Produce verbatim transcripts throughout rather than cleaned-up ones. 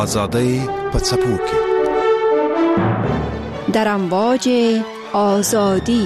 آزادی په څپو کې در امواج آزادی.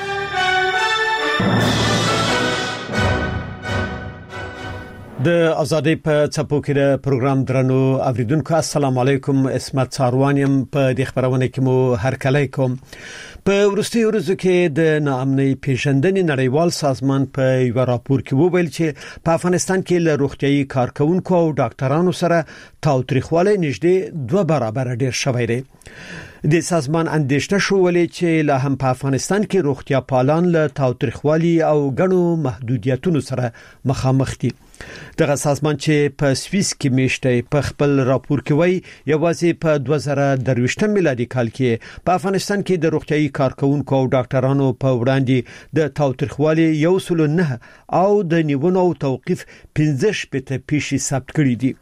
د آزادی په څپو کې د پروګرام درنو اوریدونکو السلام علیکم. اسمت څاروانیم په دې خبرونه کې مو هر کله کوم. په ورستي ورځو کې د ناامنۍ پیژندنې نړیوال سازمان په یو راپور کې وویل چې په افغانستان کې له روغتيایي کارکونکو او ډاکټرانو سره تاوتریخوالی نږدې دوه برابر ډیر شوی دی. د سازمان اندېښنه شولې چې له هم په افغانستان کې روغتیا پالان له تاوتریخوالی او غنو محدودیتونو سره مخامخ دي. دغه سازمان چې په سویس کې میشته په خپل راپور کې وایي یوازې په دوه زره درویشتم میلادي کال کې په افغانستان کې د روغتيایي کارکونکو او ډاکټرانو په وړاندې د تاوتریخوالي یو سل نه او د نیونو او توقيف پنځه شپږ پیښې ثبت کړې دي.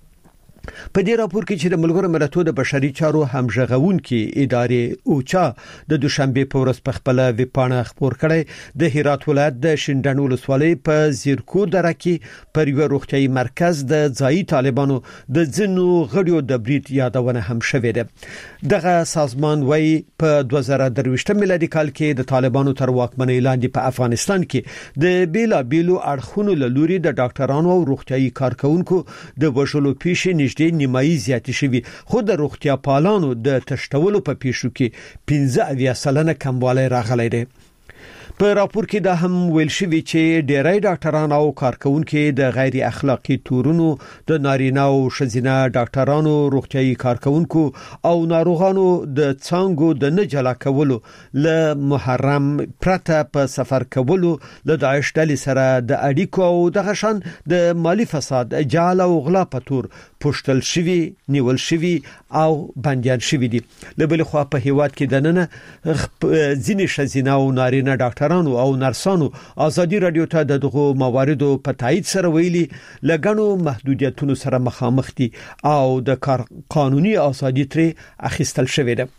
په دې راپور کې چې د ملګرو ملتونو د بشري چارو همغږونکو ادارې اوچا د دوشنبه په ورځ په خپل ویبپاڼه خبر کړی د هرات ولایت د شینډن ولسوالۍ په زیرکو دره کې پر یو روغتيایي مرکز د ځایي طالبانو د ځینو غړیو د بریټ یادونه هم شوې ده. دغه سازمان وايي په دوه زره درویشتم میلادي کال کې د طالبانو تر واکمنۍ لاندې په افغانستان کې د بیلا بیلو اړخونو له لوري د ډاکټرانو او روغتيایي کارکونکو د وژلو پیښې د نیمایي زیات شوی، خو د روغتیا پالانو د تشتولو په پیښو کې پنځه اویا سلنه کموالی راغلی دی. په راپور کې دا هم ویل شوی چې ډیری ډاکټران او کارکونکو د غیر اخلاقی تورونو د نارینه او شزینه ډاکټرانو روغتيایي کارکونکو او ناروغانو د څنګهو د نه جلا کولو له محرم پرته په سفر کولو له داعش ډلې سره د اړیکو او د غشن د مالی فساد جعل او غلا په تور پښتل شوی، نیول شوی او بنديان شوی دي. له بل خوا په هیواد کې د نن ځینې شزینه او نارینه ډاکټر او نرسانو ازادي رادیو ته دغه مواردو په تایید سره ویلي لګنو محدودیتونو سره مخامخ دي او د کار قانوني ازادي ترې اخیستل شوې ده.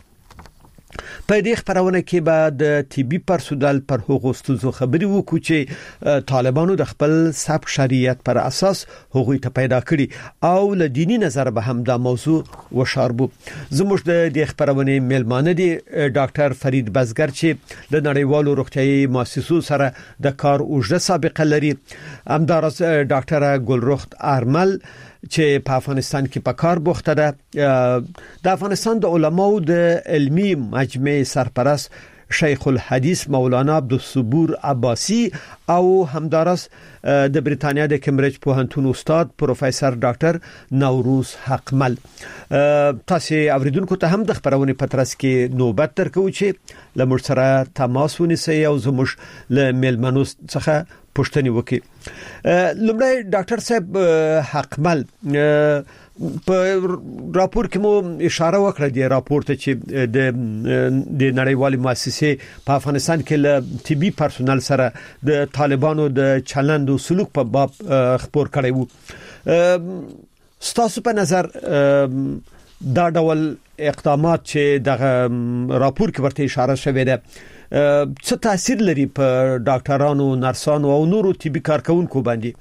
په دې خبرونه کې به د طبي پرسونل پر هغو ستونزو خبري وکړو چې طالبانو د خپل سبق شریعت پر اساس هغوی ته پیدا کړي او له دینی نظر به هم دا موضوع وشاربو. زموږ د دې خبرونه میلمانه دي ډاکټر فرید بزګر چې د نړیوالو روغتيایي مؤسسو سره د کار اوږده سابقه لري، همدارس ډاکټر ګلرخت ارمل چې په افغانستان کې په کار بوخته ده. د افغانستان د علماو د علمي مجمع سرپرست شیخ الحدیث مولانا عبدالصبور عباسی او همدارس د بریتانیا د کمبریج پوهنتون استاد پروفیسور ډاکټر نوروز حقمل. تاسو اوریدونکو ته هم د خبرونه پترس کې نوبت درکو چې لمر سره تماس ونیسئ او زموږ له میلمنو څخه پوښتنه وکړي. لومړی ډاکټر صاحب حقمل، په راپور کې مو اشاره وکړه د راپور ته چې د د نړیوالې مؤسسې په افغانستان کې له طبي پرسونل سره د طالبانو د چلند او سلوک په باب خبر کړی وو. ستاسو په نظر دا ډول اقدامات چې دغه راپور کې ورته اشاره شوې ده څه تاثیر لري په ډاکټرانو، نرسانو او نورو طبي کارکونکو باندې؟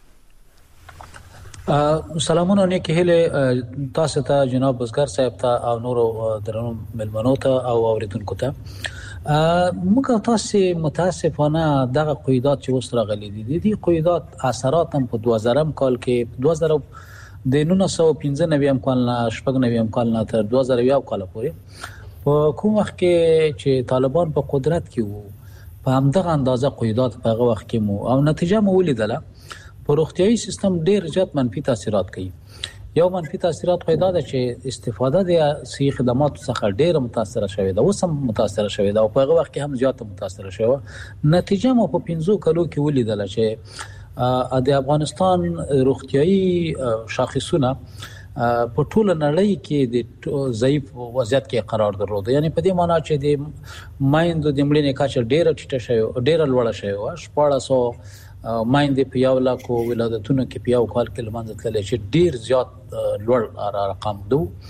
سلامونه نیکی هله تاسو ته جناب بزګر صاحب ته او نورو درنو ملمنو ته او اوریدونکو ته. موږ تاسو متاسفانه دغه قیودات چې وسره غلي دي دي قیودات اثرات هم په دوه زره کال کې دوه زره د نولس سوه پنځه نوي کال نه شپږ نوي کال نه تر دوه زره یو کال پورې په کوم وخت کې چې طالبان په قدرت کې وو په همدغه اندازه قیودات په هغه وخت کې مو او نتیجه مو ولیدله. په روغتيایي سیستم ډیر زیات منفي تاثیرات کوي. یو منفي تاثیرات پیدا ده چې استفاده د صحي خدماتو څخه ډیر متاثر شوې ده، اوس هم متاثر شوې ده او په هغه وخت کې هم زیات متاثر شوه. نتیجه مو په پنځو کلو کې ولیدله چې د افغانستان روغتيایي شاخصونه په ټوله نړۍ کې د ضعیف وضعیت کې قرار درلود. یعنی په دې معنی چې د مایندو د مړینې کچه ډیره ټیټه شوه، ډیره لوړه شوه. شپږ سوه مایندې په یو لاکو ولادتونو کې په یو کال کې لمانځل چې ډیر زیات لوړ رقم دو.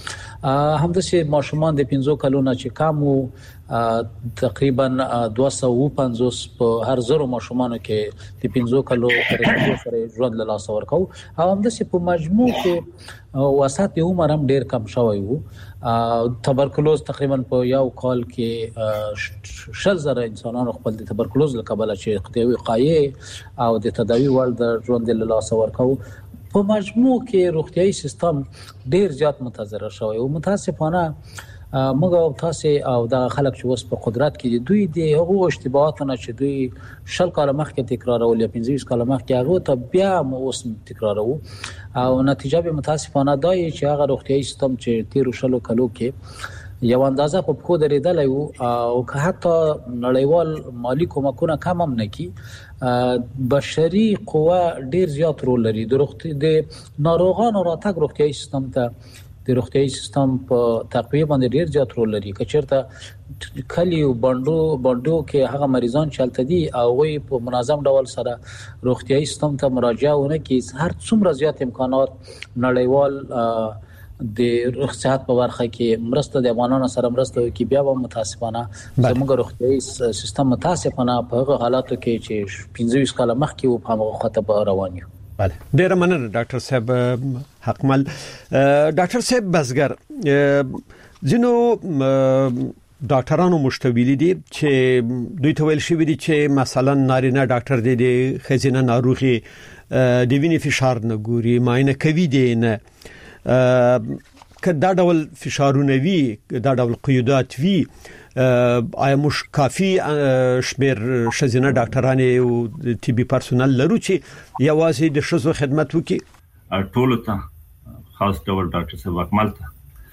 همداسې ماشومان د پنځو کلونو چې کم وو تقریبا دوه سوه و پنځوس په هر زرو ماشومانو کې د پنځو کلو ترې سره ژوند له لاس ورکو او همداسې په مجموع کې وسط یو عمر هم ډیر کم شوی وو. تبرکلوز تقریبا په یو کال کې شل زره انسانانو خپل د تبرکلوز له کبله چې وقایې او د تداوی وړ د ژوند له لاس ورکو. په مجموع کې روغتيایي سیستم ډیر زیات متضرر شوی او متاسفانه موږ تاسو او د خلک چې اوس په قدرت کې دي دوی د هغو اشتباهاتونه چې دوی شل کال مخکې تکرارول یا پنځه کال مخکې هغه ته بیا مو اوس تکرارو او نتیجه به متاسفانه دای چې هغه روغتيایي سیستم چې تیر شلو کلو کې یو اندازه په خو درېدل او که حتی نړیوال مالی کومکونه کم هم نه کی بشري قوه ډیر زیات رول لري د روغتي د ناروغانو راتګ روغتيایي سیستم ته د روغتيایي سیستم په تقویه باندې ډیر زیات رول لري. کچېرته کلی او بندو بندو کې هغه مریضان چلته دي او وي په منظم ډول سره روغتيایي سیستم ته مراجعه ونه کی هر څومره زیات امکانات نړیوال د صحت په برخه کې مرسته د افغانانو سره مرسته کوي بیا هم متاسفانه زموږ روغتيایي سیستم متاسفانه په هغه حالاتو کې چې پنځه کال مخکې و په هغه خطه روان یو. بله ډیر مننه ډاکټر صاحب حقمل. ډاکټر صاحب بزګر ځینو ډاکټرانو مشتویلي دي چې دوی ته ویل شوی دي چې مثلا نارینه ډاکټر دی د خزینه ناروغي د وینې فشار نه ګوري ماینه کوي دی نه که دا ډول فشارونه وي دا ډول قیودات وي آیا مش کافي شمیر شزینه ډاکټران او طبي پرسونل لرو چې یوازې د شزو خدمت وکي؟ ټول ته خاص ډول ډاکټر صاحب اکمل ته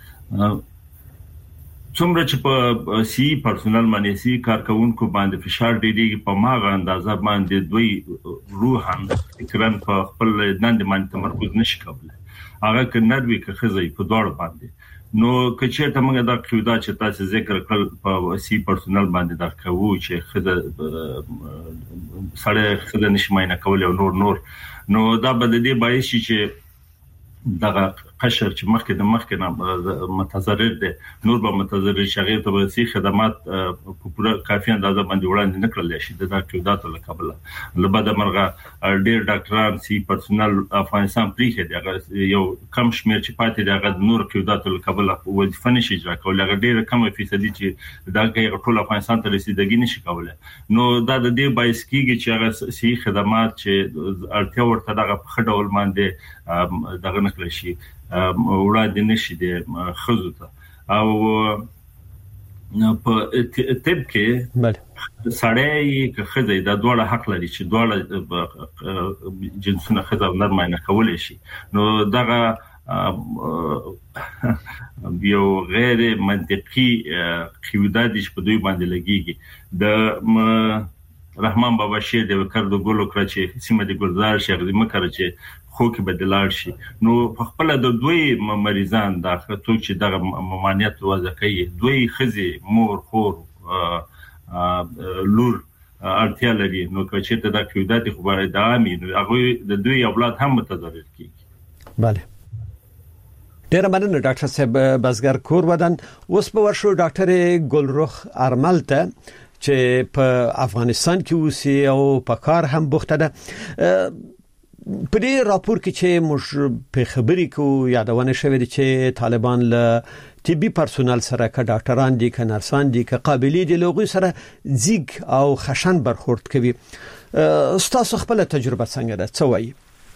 څومره چې په سی پرسونل باندې سی کارکونکو باندې فشار ډېری په ماغه اندازه باندې دوی روحان فکرن په خپل نن باندې تمرکز نشي کولای هغه ک نروي که خزي په دوړ باندې نو کچې ته موږ دا قیودا چې تاسو ذکر کړل په سی پرسونل باندې دا کوو چې خزه سره خزه نشماینه کول او نور نور نو دا بد دي باید شي چې دغه قشر چې مخکې د مخکې نه متضرر دي نور به متضرر شغیر ته به سي خدمات په پوره کافي اندازه باندې وړاندې نکړل شي د قیودات له کبله لبد مرغه ډیر ډاکټران سی پرسونل افغانستان پریخي دغه یو کم شمیر چې پاتې دغه نور قیودات له کبله وظیفه نشي اجرا کول هغه ډیر کم فیصدي چې دغه ټول افغانستان ته رسیدګي نشي کولای نو دا د دې بایس کیږي چې هغه سی خدمات چې اړتیا ورته دغه خډول باندې دغه نکړل شي وړاندې نشي د خزو ته او په طب کې بله سړی که خزه د دوړه حق لري چې دوړه جنسونه خزه نرمه کولای شي نو دغه یو غیر منطقي قیودات په دوی باندې لګيږي د رحمان بابا شیر د وکړو ګلو کړ چې سیمه د ګلزار شهر د مکر چې خو کې بدلار شي نو په خپل د دوی مریضان دا څوک چې دغه ممانعت وضع کوي دوی خزي مور خور لور اړتیا لري نو چې ته د قیودات خبره د عامي هغه د دوی اولاد هم متضرر کیږي. بله ډیر مننه ډاکټر صاحب بزګر کور ودان. اوس په ورشو ډاکټر ګلرخ ارمل ته چې په افغانستان کې اوسي او په کار هم بوخته ده په دې راپور کې چې موږ په خبري کو یادونه شوې ده چې طالبان له طبي پرسونل سره که ډاکټران دي که نرسان دي که قابلیت دي لوغي سره زیګ او خشن برخورد کوي. تاسو خپل تجربه څنګه ده څه وایي؟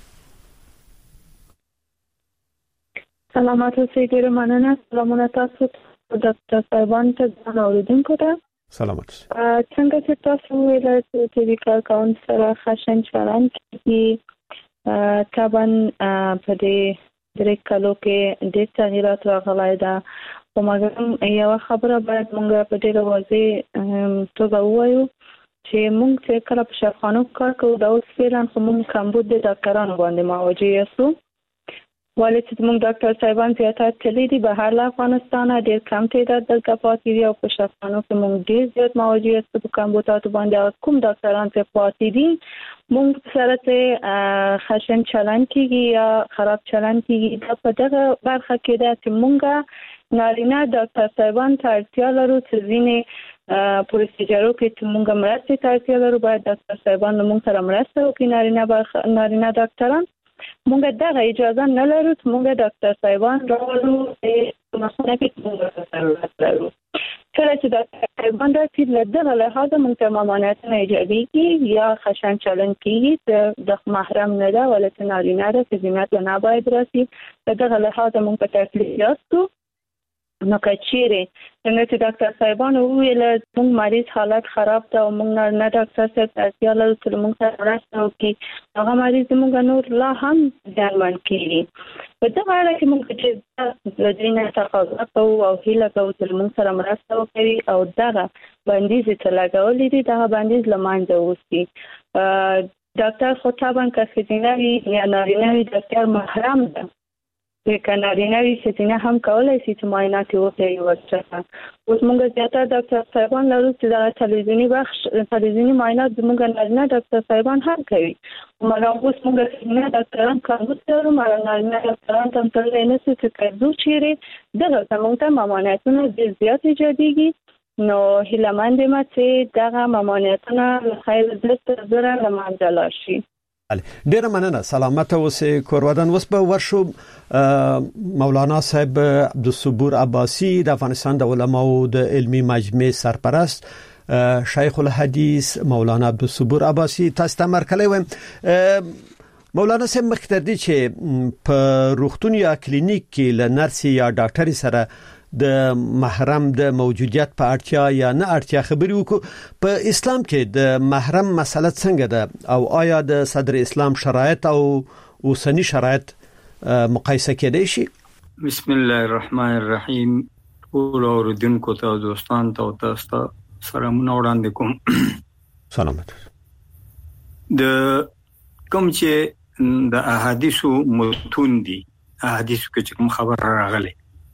سلامات اوسئ ډیر مننه. سلامونه تاسو ډاکټر صاحبان ته اوریدونکو ته سلامات. څنګه چې تاسو ویل چې طبي کارکون سره خشن چلند کوي طبعا په دې درې کلو کې د تغیرات راغلي ده او مګر یو خبره باید موږ په دې واضح توګه ووایو چې موږ چې کله په شفاخانو کار کوو دا اوس فعلا خو موږ کمبود د ډاکټرانو باندې مواجه یو ولې چې موږ ډاکټر صاحبان زیاتات تللی دي بهر له افغانستان ډېر کم تعداد دلته پاتې دي او په شفاخانو کې موږ ډېر زیات مواجه یو په کمبوداتو باندې کوم ډاکټران چې پاتې دي موږ سره ته خشن چلند کیږي یا خراب چلند کیږي دا په دغه برخه کې ده چې موږ نارینه ډاکټر صاحبان ته اړتیا لرو چې ځینې پروسیجرو کې موږ مرسته ته اړتیا لرو باید ډاکټر صاحبان موږ سره مرسته وکړي نارینه برخه نارینه ډاکټران موږ دغه اجازه نه لرو چې موږ ډاکټر صاحبان راولو چې مثلا کې موږ سره لرو کله چې ډاکټر صاحبان راځي له دغه لحاظه موږ ته ممانعتونه ایجابي کی یا خشن چلن کیږي د محرم نه دا ولته نارینه را چې زینت نه باید راسي دغه لحاظه موږ په تکلیف یاستو نو کچيري څنګه چې ډاکټر صاحبان ویل موږ مریض حالت خراب ده او موږ نه ډاکټر صاحب اړتیا لرو چې موږ سره راځو چې هغه مریض موږ نور لا هم ځانمن کیږي په دغه اړه کې موږ چې د دینه تقاضا کوو او هیله کوو چې موږ سره مرسته وکړي او دغه بندیز ته لګولې دي دغه بندیز لمانځه وسی ډاکټر خو طبعا کسینوي یا نارینوي ډاکټر محرم ده که نارینوي ستینه هم کولای شي چې معاینات وکړي ورڅخه اوس موږ زیاتره ډاکټر صاحبان لرو چې دا تلویزیونی بخش تلویزیونی معاینات موږ نارینه ډاکټر صاحبان هم کوي مګر اوس موږ څنګه ډاکټران کوو چې مګر نارینه ډاکټران هم تل نه څه چې کوي چې دغه موږ ته ممانعتونه زیات ایجاديږي نو هیلمند ما چې دغه ممانعتونه خیر دلته زره لمانځل شي ډیره مننه سلامت اوسې کورودان وس په ورشو مولانا صاحب عبدالصبور عباسی د افغانستان د علماو د علمی مجمع سرپرست شیخ الحدیث مولانا عبدالصبور عباسی تاسو ته مرکلی وم مولانا صاحب مختردي چې په روغتون یا کلینیک کې ل نرس یا ډاکټر سره د محرم د موجودیت په اړتیا یا نه اړتیا خبري وکړو په اسلام کې د محرم مسله څنګه ده او آیا د صدر اسلام شرایط او اوسنی شرایط مقایسه کېدای شي بسم الله الرحمن الرحیم ټول اوردونکو ته دوستان ته تاسو ته سلامونه وړاندې کوم سلامت د کوم چې د احادیثو متون دي احادیثو کې کوم خبر راغلي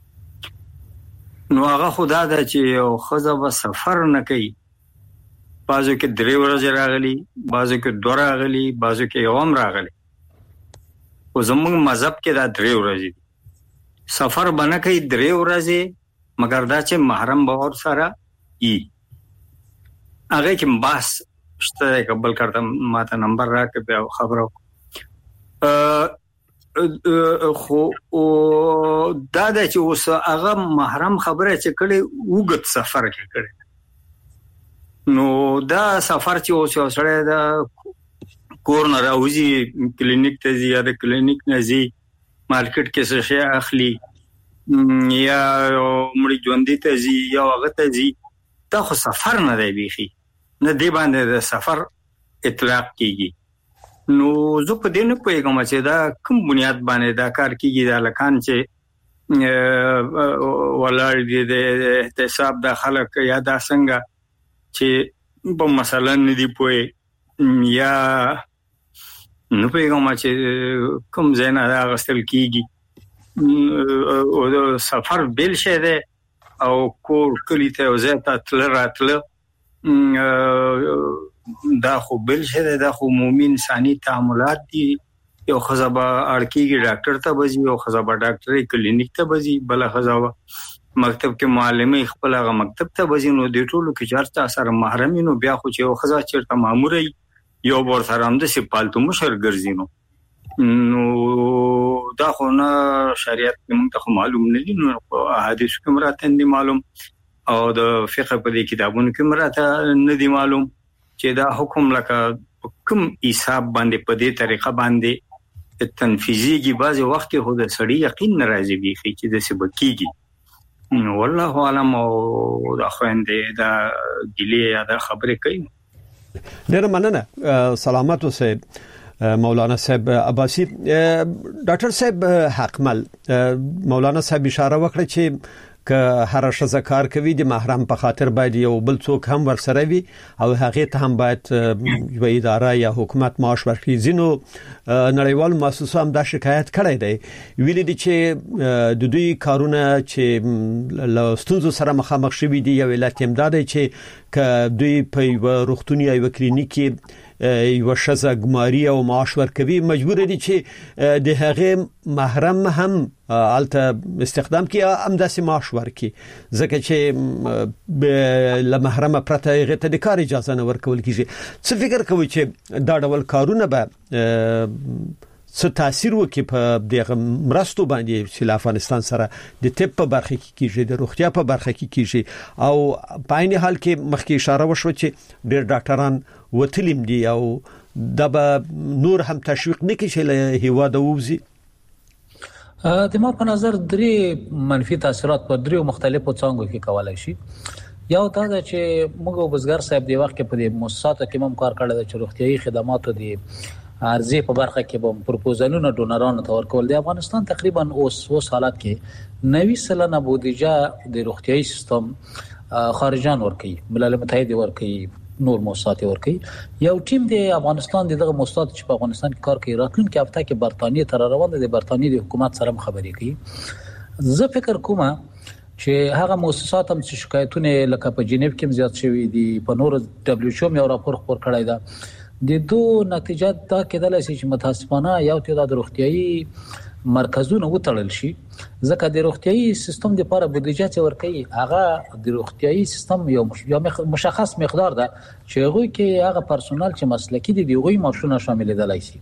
نو هغه خدا د چې او خزه و سفر نه کوي بازو کې درې ورځې راغلي بازو کې دوه راغلي بازو کې یوم راغلي او زموږ مذهب کې دا درې ورځې سفر باندې کوي درې ورځې مګر دا چې محرم به ور سره ای هغه کې بس شته قبل کړم ماته نمبر راکې په خبرو ا خو دا د چې اوس هغه محرم خبره چې کړي وګت سفر کې کړي نو دا سفر چې اوس سره دا کور نه راوځي کلینیک ته ځي یا د کلینیک نه ځي مارکیټ کې څه شي اخلي یا مړي ژوندۍ ته ځي یا هغه ته ځي دا خو سفر نه دی بيخي نه دی باندې د سفر اطلاق کیږي نو زه په دې نه پوهیږم چې دا کوم بنیاد باندې دا کار کیږي دا لکان چې ولر دې د احتساب د خلک یا دا څنګه چې په مثلا نه دی پوهه یا نو پوهیږم چې کوم ځای نه غسل کیږي او سفر بل شه ده او کور کلی ته وزته تل راتله دا خو بل شه دا خو عمومي انساني تعاملات دي یو خزبه اړکیږي ډاکټر ته بځي او خزبه ډاکټري کلینیک ته بځي بل خزبه مکتب کې معلمي خپل هغه مکتب ته بځي نو د ټولو کې چارته سره محرم نو بیا خو چې یو خزا چیرته ماموري یو ور سره هم د سپالتو مشر ګرځینو نو دا خو نه شریعت موږ ته معلوم نه دي نو احادیث کې مراتب دي معلوم او د فقه په دې کتابونو کې مراتب نه دي معلوم چې دا حکم لکه کوم حساب باندې په دې طریقه باندې تنفیذي کی بعض وخت کې هو د سړی یقین ناراضي وي چې د سبب کیږي نو والله علم او دا خويندې دا ګلې یا دا خبره کوي ډیر مننه سلامت اوسه مولانا صاحب عباسی ډاکټر صاحب حقمل مولانا صاحب اشاره وکړه چې که هر شزه کار کوي د محرم په خاطر باید یو بل څوک هم ورسره وي او هغه ته هم باید یو اداره یا حکومت معاش ورکړي زینو نړیوال مؤسسو هم دا شکایت کړی دی ویل دي چې د دوی کارونه چې لاستونزو سره مخامخ شوي دي یو علت هم دا دی چې ک دوی په روغتونی او کلینیک کې یو شزه ګماري او معاش ورکوي مجبور دي چې د هغه محرم هم الته استخدام کی هم داسې معاش ورکي ځکه چې له محرم پرته هغه ته د کار اجازه نه ورکول کیږي. څه فکر کوي چې دا ډول کارونه به څه تاثیر وکړي په دغه مرستو باندې چې افغانستان سره د طب په برخه کې کیږي د روغتیا په برخه کې کیږي او په عین حال کې مخکې اشاره وشو چې ډېر ډاکټران وتلیم دي او دا به نور هم تشویق نه کړي له هیواده ووزي؟ د ما په نظر درې منفي تاثیرات په درې مختلفو څانګو کې کولای شي. یو دا ده چې موږ وزګار صاحب دی وخت کې په دې مؤسساتو کې هم کار کړی چې روغتيایي خدماتو دي ارزي په برخه کې به پروپوزلونه ډونرانو ته ورکول دي. افغانستان تقریبا اوس اوس حالات کې نوي سلنه بودیجه د روغتيایي سیستم خارجان ورکي، ملل متحد ورکي، نور مؤسسات ورکي. یو ټیم د افغانستان دغه مؤسسات چې په افغانستان کې کار کوي راتلونکي هفته کې برتانیې تر روان دي، برتانیې د حکومت سره خبرې کوي. زه فکر کوم چې هغه مؤسسات هم چې شکایتونه لکه په جنیو کې زیات شوي دي، په نور دبليو ایچ او یو راپور خبر کړی دا د دوه نتیجات دا کېدل چې متاسفانه یو تعداد روغتيایي مرکزونه وټړل شي ځکه د روغتيایي سیستم لپاره بودیجه چې ورکوي هغه د روغتيایي سیستم یو مشخص مقدار ده چې هغه کې هغه پرسونل چې مسلکي دي هغه ماشونه شامل دي لای شي.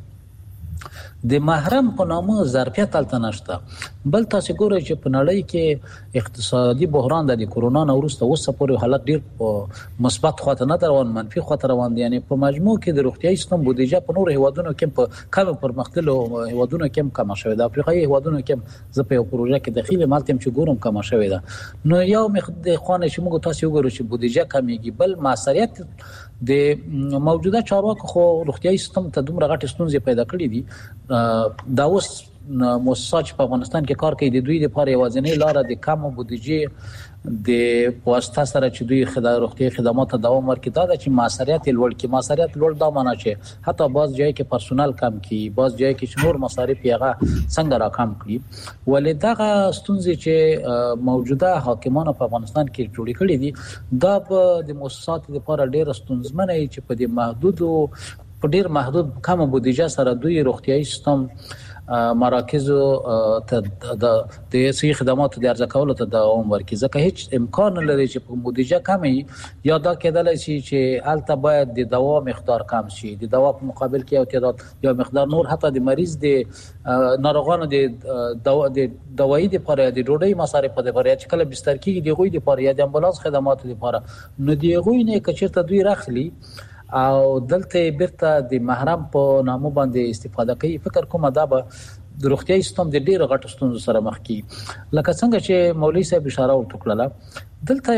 د محرم په نامه ظرفیت تلته نشته. بل تاسو ګورئ چې په نړۍ کې اقتصادي بحران د کورونا نه وروسته اوس پورې حالت ډیر په مثبت خواته نه روان، منفي خواته روان دي. یعنی په مجموع کې د روغتيایي سیستم بودیجه په نور هیوادونو کې په کم پرمختللو هیوادونو کې کم شوې ده. افریقایي هیوادونو کې زه په یو پروژه کې داخلي مالتم چې ګورم کم شوې ده. نو یو مخد خانه چې موږ تاسو وګورئ چې بودیجه کمیږي، بل معصریت د موجوده چارواکو خو روغتيایي سیستم ته دومره غټ ستونزې پیدا کړې دي. دا اوس مؤسسات په افغانستان کې کار کوي د دوی لپاره یوازینی لار د کم بودیجه د واسطه سره چې دوی خدای روغتيایي خدمات دوام ورکړي دا چې معصریت لوړ کې معصریت لوړ دا معنی چې حتی باز ځای کې پرسونل کم کی، باز ځای کې نور مصارف یې څنګه راکم کړي. ولې دا ستونزې چې موجوده حاکمانو په افغانستان کې جوړې کړې دي دا په د مؤسسات لپاره ډېر ستونزمنه چې په دې محدود او په ډېر محدود کم بودیجه سره دوی روغتيایي سیستم مراکز ته د صحي خدماتو د ارزه کولو ته دوام ورکړي ځکه هیڅ امکان نه لري چې په بودیجه کمي یا دا کېدلی شي چې الته باید د دوا مقدار کم شي، د دوا په مقابل کې یو تعداد یا مقدار نور حتی د مریض د ناروغانو د دوا د دوايي لپاره د ډوډۍ مصارف لپاره چې کله بستر کېږي د غوي لپاره یا د امبولانس خدماتو لپاره نو دی غوي نه کچرته دوی راخلي او دلته بیرته د محرم په نامه باندې استفاده کوي. فکر کوم دا به د روغتيایي سیستم د ډیرو غټو ستونزو سره مخ کی. لکه څنګه چې مولوي صاحب اشاره وکړه دلته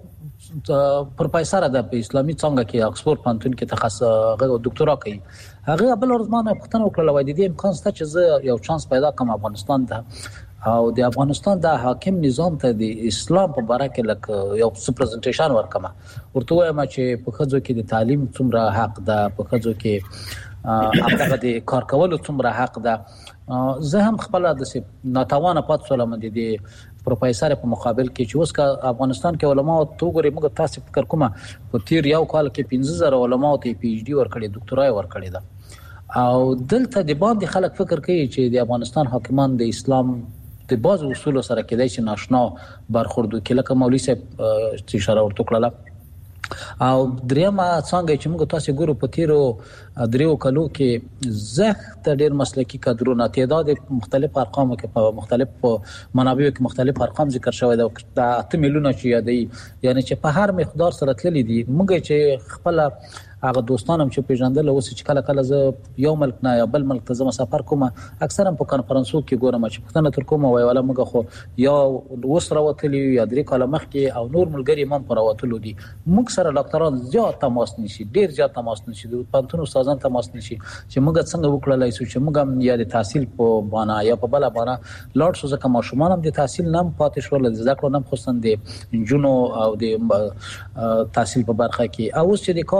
یو پروفیسور ده په اسلامي څنګه کې اکسفورد پانتون کې تخصص دکتورا کوي. هغه بل ورځمانه پښتنه وکړه وای د دې امکان شته چې زه یو چانس پیدا کوم افغانستان ته او د افغانستان د حاکم نظام ته د اسلام په اړه کې لکه یو پریزنټیشن ورکم ورته وایم چې په خځو کې د تعلیم څومره حق ده، په خځو کې هغه د کار کولو څومره حق ده. زه هم خپل د ناتوانه پات سولم د دې پروفیسور په مقابل کې چې اوس کا افغانستان کې علما تو ګوري موږ تاسو فکر کوم په تیر یو کال کې پنځه زره علما ته پی ایچ ډي ورکړي، ډاکټرای ورکړي ده او دلته د باندې خلک فکر کوي چې د افغانستان حاکمان د اسلام د بعض اصول سره کېدای شي ناشنا برخورد وکړي لکه مولوي صاحب چې اشاره ورته کړله. او درېمه څنګه چې موږ تاسو ګورو په تیرو دریو کلو کې زخت ډېر مسلکي کادرونه تعداد مختلف ارقامو کې په مختلف منابعو کې مختلف ارقام ذکر شوی دا د اته میلیونه چې یادي یعنی چې په هر مقدار سره تللی دي. موږ چې خپل هغه دوستانم چې پیژندل اوس چې کله کله زه یو ملک نه یا بل ملک ته زما سفر کوم اکثرا په کانفرنسو کې ګورم چې پښتنه تر کومه وای ولا موږ خو یا اوس راوتلی یا درې کاله مخکې او نور ملګری هم راوتلو دي. موږ سره ډاکټران زیات تماس نشي، ډیر زیات تماس نشي، د پانتون استادان تماس نشي چې موږ څنګه وکړلای شو چې موږ هم یا د تحصیل په بانا یا په بل بانا لاړ شو ځکه ماشومان هم د تحصیل نام پاتې شول، د ذکر نام خوستن دي جنو او د تحصیل په برخه کې او اوس چې د کار لپاره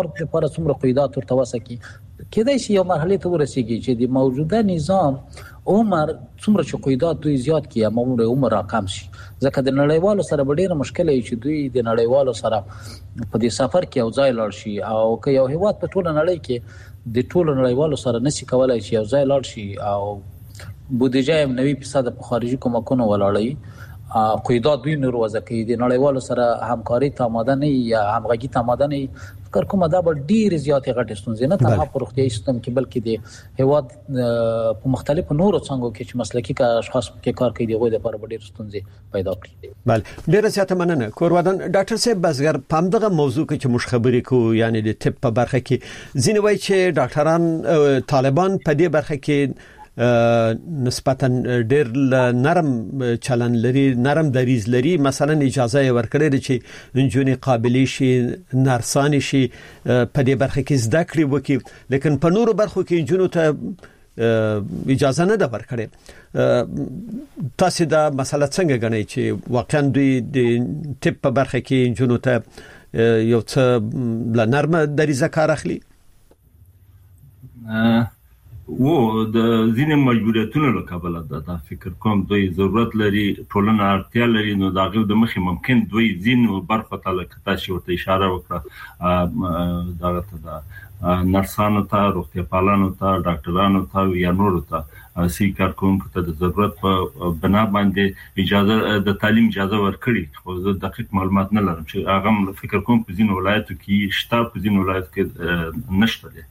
څومره قیودات ورته وسکي کېدای شي یو مرحله ته ورسیږي چې د موجوده نظام عمر څومره چې قیودات دوی زیات کړي یا عمر عمر راکم شي ځکه د نړیوالو سره ډېر مشکل وي چې دوی د نړیوالو سره په دې سفر کې یو ځای لاړ شي او که یو هیواد په ټوله نړۍ کې د ټولو نړیوالو سره نشي کولای چې یو ځای لاړ شي او بودیجه یې نوي فیصد په خارجي کومکونو ولاړوي قیودات دوی نور وضع کوي د نړیوالو سره همکاري ته آماده نه یا همغږي ته آماده نه فکر کوم دا به ډېر زیاتې غټې ستونزې نه تنها په روغتیايي سیستم کې بلکې د هیواد په مختلفو نورو څانګو کې چې مسلکي اشخاص کې کار کوي دغه لپاره به ډېر ستونزې پیدا کړي. بله ډېر زیاته مننه کورودان ډاکټر صاحب بزګر په همدغه موضوع کې چې موږ خبرې کوو یعنی د طب په برخه کې ځینې وایي چې ډاکټران طالبان په دې برخه کې نسبتا ډېر نرم چلن لري نرم دریز لري مثلا اجازه ورکړي چې انجونی قابلیت شي نرسان شي په دې برخه کې زده کړې وکړي لیکن په نورو برخو کې انجونو ته اجازه نه ده ورکړي. تاسو دا مسله څنګه غنئ چې واقعا دوی د طب په برخه کې انجونو ته یو څه نرم دریزه کار اخلي؟ و د ځینې مجبوریتونو له کبله دا فکر کوم دوی ضرورت لري ټولنه اړتیا لري نو دا غو د مخې ممکن دوی ځینو برخو ته لکه تاسو ورته اشاره وکړه دا ته نرسانو ته روغتیا پالانو ته ډاکټرانو ته یا نورو ته سي کارکونکو ته د ضرورت په بنا باندې اجازه د تعلیم اجازه ورکړي خو زه دقیق معلومات نه لرم چې هغه فکر کوم په ځینو ولایتو کې شته په ځینو ولایتو کې نشته دي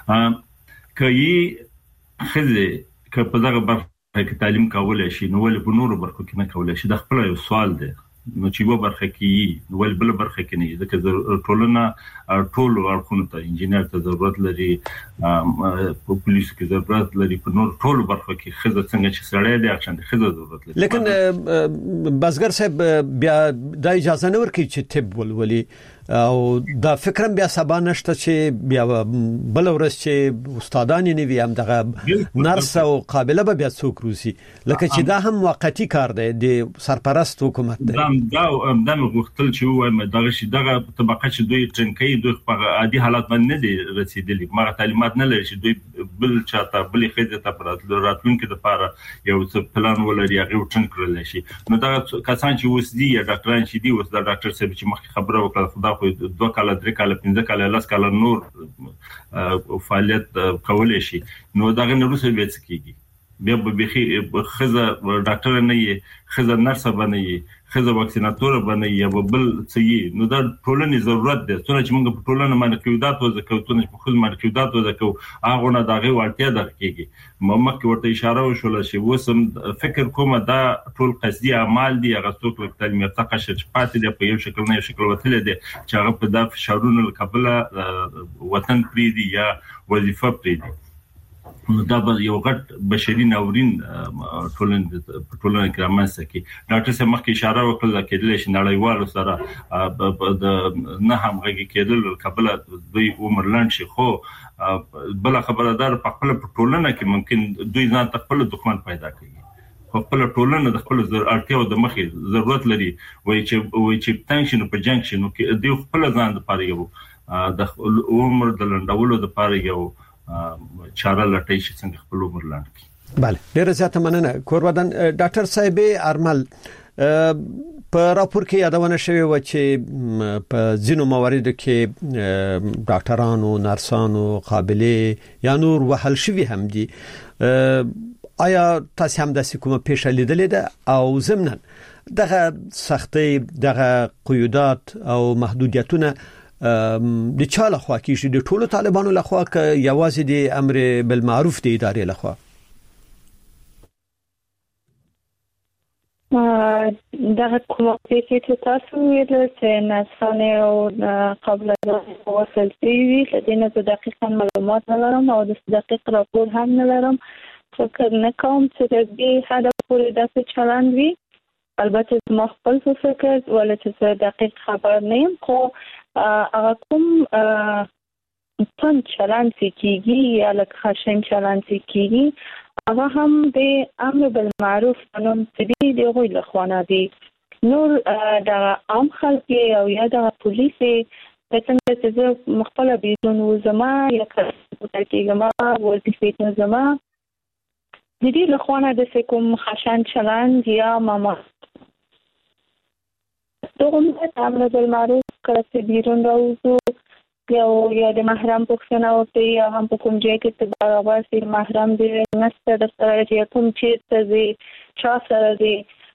کوي خزه که په دغه برخه کې تعلیم کولای شي نو ول په نورو برخو کې نه کولای شي د خپل یو سوال دی نو چې په برخه کې نو ول بل برخه کې نه ځکه ټولنه ټول ورکونه ته انجینر ته ضرورت لري په پولیس کې ضرورت لري په نور ټول برخو کې خزه څنګه چې سړی دی اکشن د خزه ضرورت لري لیکن بزګر صاحب بیا د اجازه نه ورکړي چې طب ولولي او دا فکرم بیا سبا نشته چې بیا بل ورځ چې استادان نه وي هم دغه نرس او قابله به بیا څوک روزي لکه چې دا هم وقتی کار دی د سرپرست حکومت دی دا دا د مغختل چې وایم دغه شي دغه طبقه چې دوی ټنکې دوی په عادي حالات باندې نه دي رسیدلي مغه تعلیمات نه لري چې دوی بل چاته بل خېزه ته پرات راتلونکو د لپاره یو څه پلان ولري هغه ټن کړل شي نو دا کسان چې وس دي یا ډاکټران چې دي وس دا ډاکټر صاحب چې مخکې خبره وکړه خدا دوه کاله درې کاله پنځه کاله لاس کاله نور فعالیت کولای شي نو دا غن روسه بیت کیږي بیا به بخي خزه ډاکټر نه یې خزه نرس باندې یې خزه واکسیناتور باندې یې بل څه یې نو دا ټولنې ضرورت ده څنګه چې موږ په ټولنه باندې قیودات وځکو ټولنه په خود باندې قیودات وځکو هغه نه دغه ورتیا درکېږي ممکن ورته اشاره وشول شي وسم فکر کوم دا ټول قصدي اعمال دي هغه څوک له تعلیم ارتقا شت پاتې دی په یو شکل نه یو شکل وتل دي چې هغه په دغه فشارونو قبله وطن پریدي یا وظیفه پریدي نو دا به یو غټ بشري ناورین ټولن ټولن کرامنس کې ډاکټر سم مخکې اشاره وکړه چې د نړیوالو سره د نه همغږي کېدل قبل دوی عمر لاند شي خو بل خبردار په خپل ټولنه کې ممکن دوی ځان خپل دښمن پیدا کوي خپل ټولنه د خپل اړتیاو د مخې ضرورت لري وای چې وای چې تنشن په جنکشن کې دوی خپل ځان د پاره یو د عمر د لندولو د پاره یو چاره لټای شي څنګه خپل عمر لاند کی. بله ډیر زیاته مننه کورودان ډاکټر صاحب ارمل په راپور کې یادونه شوی و چې په ځینو مواردو کې ډاکټرانو نرسانو قابلیت یا نور وهل شوی هم دي آیا تاسو هم د کومه پیښه لیدلې ده او ضمن دغه سختي دغه قیودات او محدودیتونه د چا له خوا کې د ټولو طالبانو له خوا کې یوازې د امر بالمعروف د ادارې له خوا دغه کومه چې تاسو ویل چې نسانه او قبل وصل وی لدينا دقیقاً معلومات نه لرم او د دقیق راپور هم نه لرم فکر نه کوم چې د دې هدف پورې داسې چلند وي البته ما خپل فکر ولا چې دقیق خبر نه یم خو هغه کوم تن چلند کیږي یا لکه خشن چلند کیږي هغه هم د امر بالمعروف قانون سدي دی غوي لخوانه دي نور د عام خلک او یا د پولیس څنګه چې زه مخبل بیرون وزما یا کېږم وظیفې ته زما د دې لخوانه د کوم خشن چلند یا ماما دوم ته امر بالمعروف کړه چې بیرون راوځو یو یا د محرم پوښتنه وکړي یا هم په کوم ځای کې چې برابر سي محرم دې نشته د سره چې کوم چیرته دي چا سره دي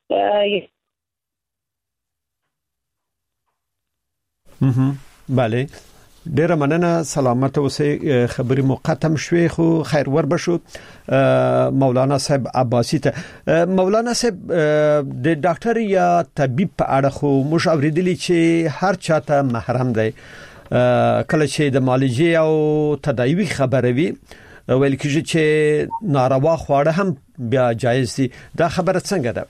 مهم بله ډیره مننه سلامت اوسئ خبري مقدم شوي خو خیر ور بشو مولانا صاحب عباسی ته مولانا صاحب د ډاکټر یا طبيب په اړه خو موږ اوریدلی چې هر چاته محرم دی کله چې د معالجې او تداوی خبره وي ویل کېږي چې ناروا خواړه هم بیا جایز دي دا خبره څنګه ده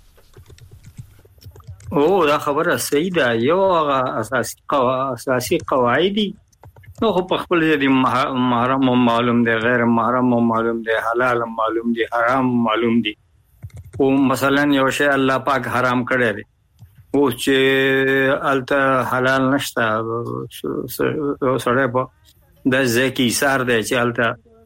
او دا خبره صحیح ده یو هغه اساسي قوا اساسي قواعد نو په خپل دي محرم معلوم دي غیر محرم معلوم دي حلال معلوم دي حرام معلوم دي او مثلا یو شی الله پاک حرام کړی دی او چې الته حلال نشته سره په د ځکه ایثار دی چې الته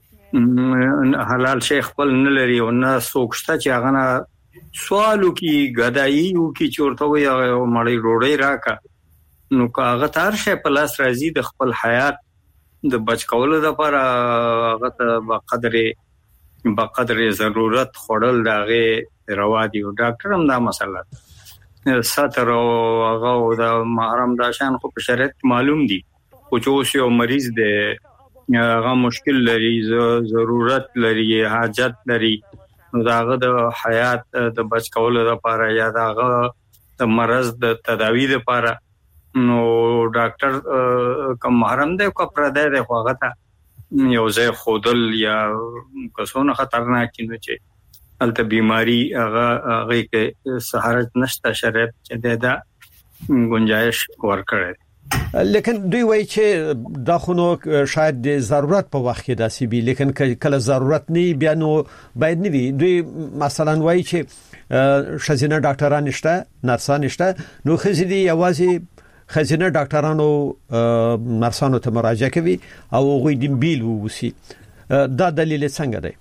حلال شی خپل نه لري او نه سوکشته چې هغه سوالو کې غدایي او کې چورته وي او مړی روړی راکا نو هغه تار شی په لاس راځي د خپل حیات د بچ کولو لپاره هغه ته بقدر بقدر ضرورت خورل دغه روا دي او ډاکټر هم دا مسله ساتر او هغه د محرم د شان خو په شریعت معلوم دي او چې یو مریض دی هغه مشکل لري ضرورت لري حاجت لري نو داغه د حیات د بچ کولو لپاره یا داغه د مرض د تداوی لپاره نو ډاکټر کوم محرم دی کو پردې دی هغه ته یو ځای خودل یا کسونه خطرناک کینو چې الته بیماری هغه هغه کې سہارت نشته شریعت چې دا گنجائش ورکړي لیکن دوی وایي چې دا خو نو شاید د ضرورت په وخت کې داسې وي لیکن کله ضرورت نه بیا نو باید نه وي دوی مثلا وایي چې خزینه ډاکټران نشته نرسان نشته نو خزینه یوازې خزینه ډاکټرانو نرسانو ته مراجعه کوي او غوي د بیل ووسی دا دلیل څنګه دی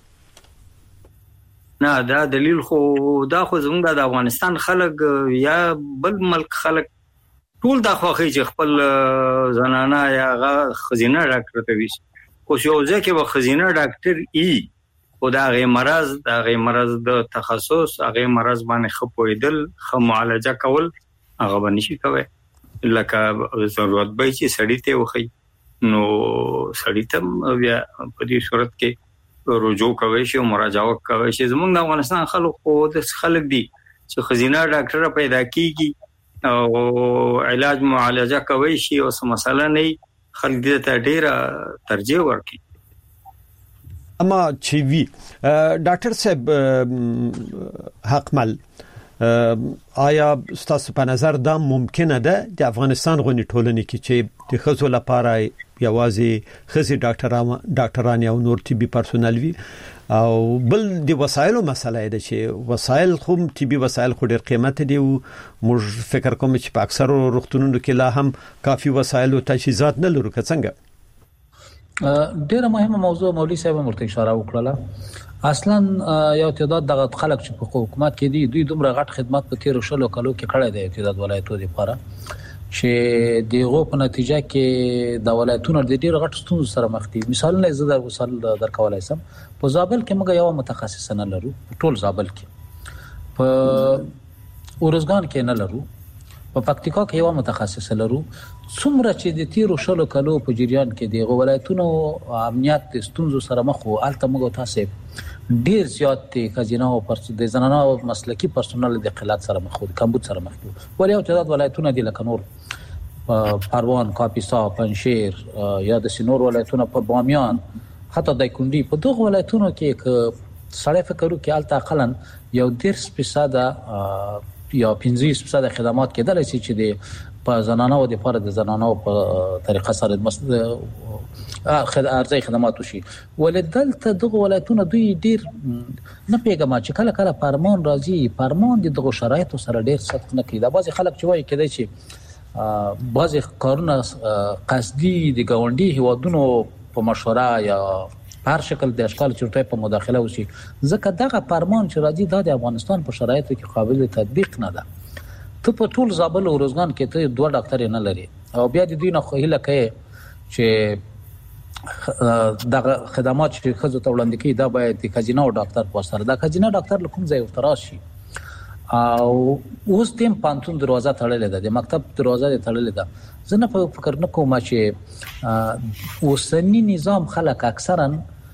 نه دا دلیل خو دا خو زموږ د افغانستان خلک یا بل ملک خلک ټول دا خوخي چې خپل زنانه یا خزینه ډاکټر ته وي خو یو ځکه و خزینه ډاکټر ای خدا غي مرز دا غي مرز د تخصص هغه مرز باندې خپویدل خو معالجه کول هغه باندې شي کوي لکه ضرورت به چې سړی ته وخی نو سړی ته بیا په دې صورت کې رجوع کوي شي او مراجعه کوي شي زموږ د افغانستان خلک خو د خلک دي چې خزینه ډاکټر پیدا کیږي او علاج معالجه کوي شي او څه مسله نه خلک دې ته ډیره ترجیح ورکړي اما چې وی ډاکټر صاحب حقمل آیا ستاسو په نظر دا ممکنه ده د افغانستان غونې ټولنې کې چې د خزو لپاره یوازې خزي ډاکټران ډاکټران او نور طبي پرسونل وي او بل د وسایلو مسله ده چې وسایل خو طبي وسایل خو ډېر قیمت دي او موږ فکر کوم چې په اکثر روغتونونو کې لا هم کافي وسایل او تجهیزات نه لرو که څنګه ډېر مهمه موضوع مولوی صاحب مرته اشاره وکړه اصلا یو تعداد د خلک چې په حکومت کې دي دوی دومره غټ خدمات په تیر شلو کلو کې کړی دی تعداد ولایتونو لپاره چې دغه په نتیجه کې د ولایتونو د ډېر غټ ستونزو سره مخ دي مثالونه زه در وصل درکولای سم په زابل کې موږ یو متخصص نه لرو ټول زابل کې په اورزګان کې نه لرو په پکتیکا کې یو متخصص لرو څومره چې د تیرو شلو کلو په جریان کې دغه ولایتونو امنیت ستونزو سره مخ وو الته موږ تاسو ډیر زیات خزینه او پر د زنانه او مسلکی پرسونل د قلت سره مخ وو کمبود سره مخ وو ولې او تعداد ولایتونه د لکنور پروان کاپیسا پنشیر یا د سینور ولایتونه په بامیان حتی د کندی په دغه ولایتونو کې سړی فکر وکړي الته اقلا یو ډیر سپیساده یا پنځه سپیساده خدمات کېدل چې د په زنانه او د لپاره د زنانه په طریقه سره ارزي خدمات وشي ولدلته دغه ولایتونه دوی ډیر نه پیګم چې کله کله پارمان راځي پارمان دغه شرایط سره ډیر سخت نه کوي دا بعضي خلک چې وایي کېدای شي بعضی کارونه قصدي د ګاونډي هیوادونو په مشوره یا په هر شکل د اشکال چورتای په مداخله وشي ځکه دغه فرمان چې راځي د افغانستان په شرایطو کې قابل تطبیق نه ده. ته په ټول زابل او روزګان کې ته دوه ډاکټر نه لري او بیا د دوی نه هیله کوي چې دغه خدمات چې خزو ته وړاندې کوي دا باید د خزینه او ډاکټر په سره دا خزینه ډاکټر له کوم ځای ورتراشي او اوس تیم پانتون دروازه تړلې ده د مکتب دروازه تړلې ده. زه نه فکر نه کوم چې اوسنی نظام خلک اکثرا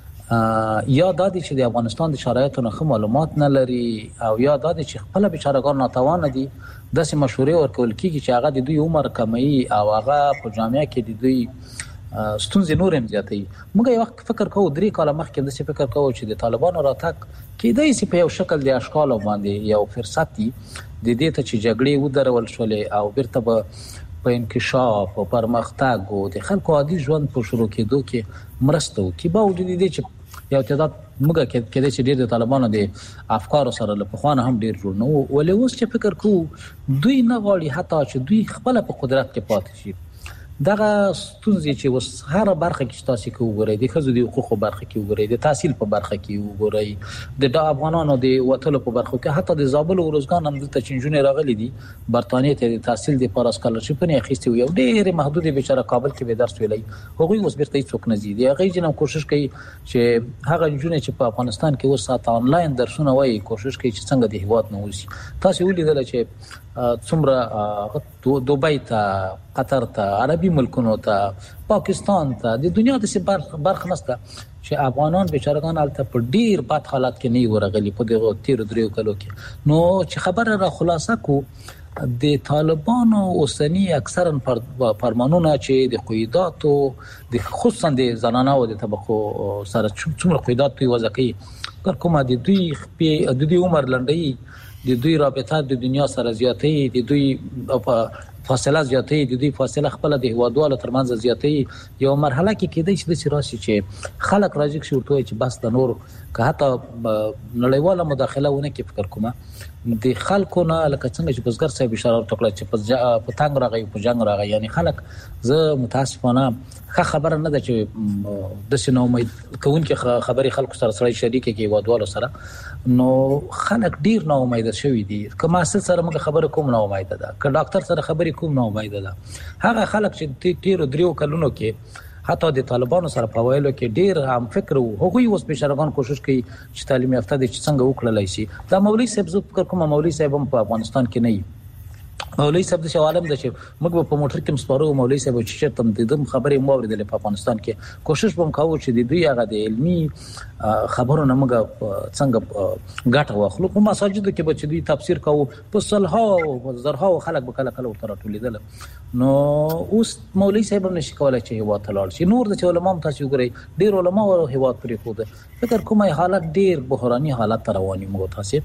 یا د دې چې د افغانستان د شرایطو نه معلومات نه لري او یا د دې چې خپل بچارهګان ناتوان دي داسې مشورې ورکول کیږي چې هغه د دوی عمر کموي او هغه په جامعه کې د دوی ستونزې نور هم زیاتوي. موږ یو وخت فکر کوو درې کاله مخکې داسې فکر کوو چې د طالبانو راتګ کېدای شي په یو شکل د اشکالو باندې یو فرصت دی د دې ته چې جګړې ودرول شولې او بیرته به په انکشاف او پرمختګ او د خلکو عادي ژوند په شروع کېدو کې مرسته وکړي. باوجود دې چې یو تعداد موږ کې کېدای شي ډېر د طالبانو د افکارو سره له پخوانه هم ډېر جوړ نه وو ولې اوس چې فکر کوو دوی نه غواړي حتی چې دوی خپل په قدرت کې پاتې شي. دغه ستونزې چې وس هر برخه کې تاسو کې وګورئ د خزو د حقوقو برخه کې وګورئ د تحصیل په برخه کې وګورئ د افغانانو د وټلو په برخه کې حتی د زابل او روزګان هم دلته چنجونه راغلي دي برتانیې ته د تحصیل د پر اسکالرشپ نه اخیستي یو ډېر محدود بیچاره کابل کې به درس ویلای هغوی اوس بیرته هیڅ څوک نه زیدي هغه جنم کوشش کوي چې هغه جنونه چې په افغانستان کې اوس سات آنلاین درسونه وایي کوشش کوي چې څنګه د هیواد نه وځي. تاسو ولیدل چې څومره دوبۍ ته قطر ته عربي ملکونو ته پاکستان ته د دنیا د څه برخه نسته چې افغانان بیچارهګان الته په ډیر بد حالات کې نه ورغلي په دغه تیر دریو کلو کې. نو چې خبره را خلاصه کو د طالبانو اوسنی اکثرا فرمانونه چې د قیاداتو د خصوصا د زنانه او د طبقو سره څومره قیادات دوی وضع کوي پر کومه د دوی په د دوی عمر لنډي د دوی رابطه د دنیا سره زیاتې د دوی فاصله زیاتې د دوی فاصله خپل د هوادوالو ترمنځ زیاتې یو مرحله کې کېدای شي د راشي چې خلک راځي چې ورته چې بس د نور که حتی نړیواله مداخله ونه کې فکر کومه د خلکو نه لکه څنګه چې بزګر صاحب اشاره وکړه چې په تنګ راغی په جنگ راغی یعنی خلک زه متاسفانه ښه خبره نه ده چې د سينو امید کوونکې خبري خلکو سره سره شریک کې هوادوالو سره نو خلک ډیر نه امید شوي دي که ما سره موږ خبره کوم نه امید ده که ډاکټر سره خبرې کوم نه امید ده هغه خلک چې تیر دریو کلونو کې حتی د طالبانو سره په وایلو کې ډیر هم فکر وو هغوی اوس بشرغان کوشش کوي چې تعلیم یافته دي چې څنګه وکړلای شي. دا مولوی صاحب زه فکر کوم مولوی صاحب هم په افغانستان کې نه وي مولوی صاحب د شوالم د چې موږ په موټر کې مسپارو مولوی صاحب چې شرط هم د خبرې مو اوریدل په افغانستان کې کوشش وکم کاوه چې د دوی هغه د علمي خبرونه موږ څنګه ګټه واخلو. په مساجدو کې به چې دوی تفسیر کاوه په صلها او زرها خلک به کله کله ورته ټولیدل نو اوس مولوی صاحب هم نشي کولای چې هوا تلاړ شي. نور د علماء هم تاسو وګورئ ډیر علماء او هوا پرې خوده فکر کومه حالت ډیر بحراني حالت رواني مو تاسو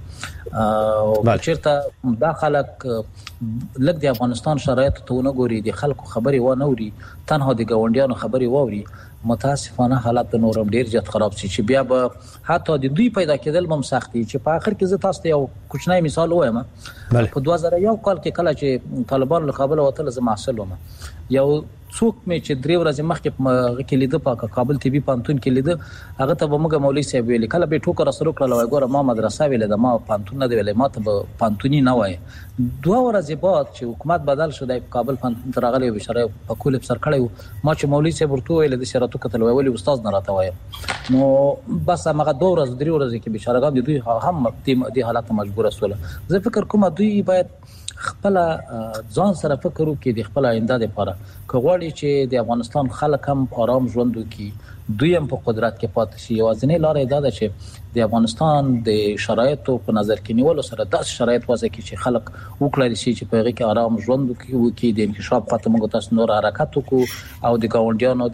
او چیرته دا خلک لکه د افغانستان شرایط ته نه ګوري د خلکو خبرې و نه اوري تنها د ګاونډیانو خبرې ووري متاسفانه حالت نورم ډیر زیات خراب شي چې بیا به حتی د دوی پیدا کېدل هم سخت دي چې په اخر کې زه تاسو ته یو کوچنی مثال وایم. په دوه زره یو کال کې کله چې طالبان له کابل وتل زه محصل وم یو څوک مې چې درې ورځې مخکې کې لیده په کابل تی بي پانتون کې لیده هغه ته به موږ مولوی صاحب ویل کله به ټوکر سره کړل وای ګوره ما مدرسه ویل د ما پانتون نه دی ویل ما ته پانتونی نه وای. دوه ورځې بعد چې حکومت بدل شو د کابل پانتون تر غلې بشره په کول سر کړی ما چې مولوی صاحب ورته ویل د شراتو کتل ویل استاد نه راته وای نو بس هغه دوه ورځې درې ورځې کې بشرهګان د دوی هم د حالت مجبور سول. زه فکر کوم دوی باید خپل ځان سره فکر وکړي د خپل آینده لپاره که غواړي چې د افغانستان خلک هم آرام ژوند وکړي دوی هم په قدرت کې پاتې شي. یوازینۍ لاره دا ده چې د افغانستان د شرایطو په نظر کې نیولو سره داسې شرایط وضع کړي چې خلک وکړي شي چې په هغه کې آرام ژوند وکړي د انکشاف خاطر موږ تاسو نور حرکت وکړو او د ګاونډیانو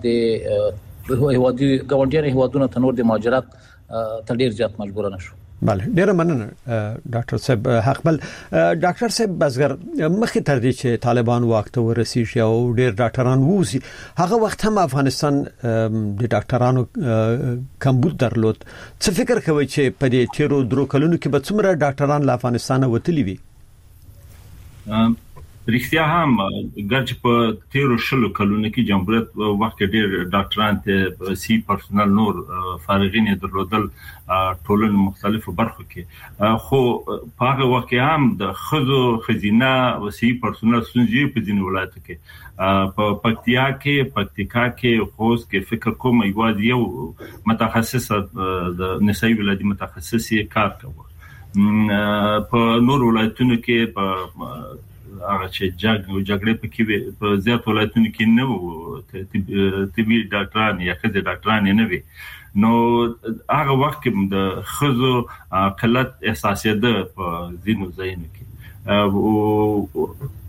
د هیوادي ګاونډیانو هیوادونو ته نور د مهاجرت ته ډیر زیات مجبور نه شو. بله ډیره مننه ډاکټر صاحب حق بل ډاکټر صاحب بزګر مخکې تر دې چې طالبان واک ته ورسیږي او ډیر ډاکټران ووسی هغه وخت هم افغانستان د ډاکټرانو کمبود درلود. څه فکر کوي چې په دې تیرو درو کلونو کې به څومره ډاکټران له افغانستان وتلی وي؟ رښتیا هم ګرځ په تیرو شلو کلونو کې جمهوریت وخت ډېر ډاکټران ته سی پرسونل نور فارغین درلودل ټولن مختلفو برخو کې خو په هغه وخت کې هم د خزو خزینه او سی پرسونل سنجي په ځینو ولایتو کې په پکتیا کې پکتیکا کې خوست کې فکر کوم یو یو متخصص د نسایي ولادي متخصصي کار کوي په نور ولایتونو کې په هغه چې جګ جګړه پکې په زیات ولایتونو کې نه وو طبي ډاکټران یا خزه ډاکټران نه وي نو هغه وخت کې د خزو قلت احساسیه ده په ځینو ځایونو کې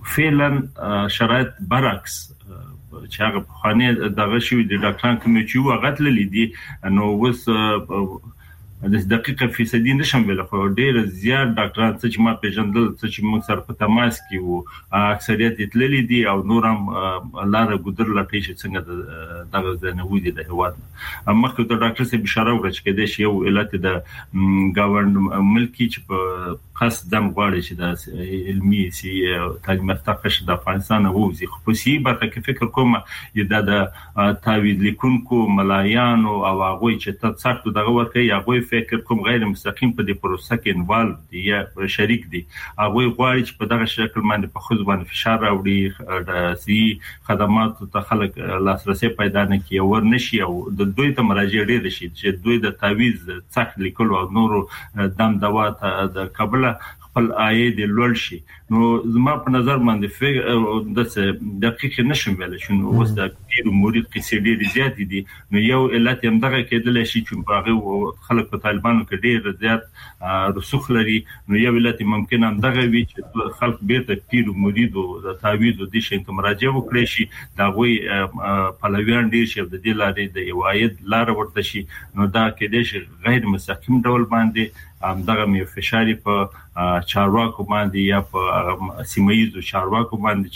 فعلا شرایط برعکس چې هغه په خانه دغه شوی د ډاکټران کوم چې هغه تللی دي نو وس د دقیقه فیصدي نشم ویل خو ډیر زیات ډاکټران چې ما پیژندل چې موږ سره په تماس کې وو اکثریت تللی دي او نور هم لار ګذر لټی چې څنګه دغه ځنه ودی د هواد مخکې د ډاکټر سره اشاره وکړه چې د شی یو علت د گاوند ملکی چې په خاص دم غواړي چې د علمي سي تعلیم تخصص د افغانستان ووزي خو په سی برخه کې فکر کوم یدا د تعویض لیکونکو ملایانو او هغه چې تاسو څخه دغه ورکه یا غوي فکر کوم غیر مستقیم په دې پروسه کې انوالو دي یا شریک دي هغه غواړي چې په دغه شکل باندې په خود باندې فشار راوړي د سی خدماتو ته خلک لاسرسي پیدا نه کوي ور نشي او د دوی ته مراجعه ډیر شي چې دوی د تعویض څخه لیکلو او نورو دم دوا ته د قبل خپل عاید لوړ شي نو زما په نظر باندې فکر د دقیق نشم ویل شنو اوس د پیر مرید قصې ډیر زیات دي نو یو علت هم دغه کېدل شي چې هغه خلک په طالبانو کې ډیر زیات رسوخ لري نو یو علت ممکن هم دغه وي چې خلک بیرته پیر مرید او د تعویض د شي ته مراجعه وکړي شي دا غوي پلویان ډیر شي د دې لارې د یو عاید لار ورته شي نو دا کېدې شي غیر مستقیم ډول باندې هم دغه می فشاري په چارواکو باندې یا په سیمایي چارواکو باندې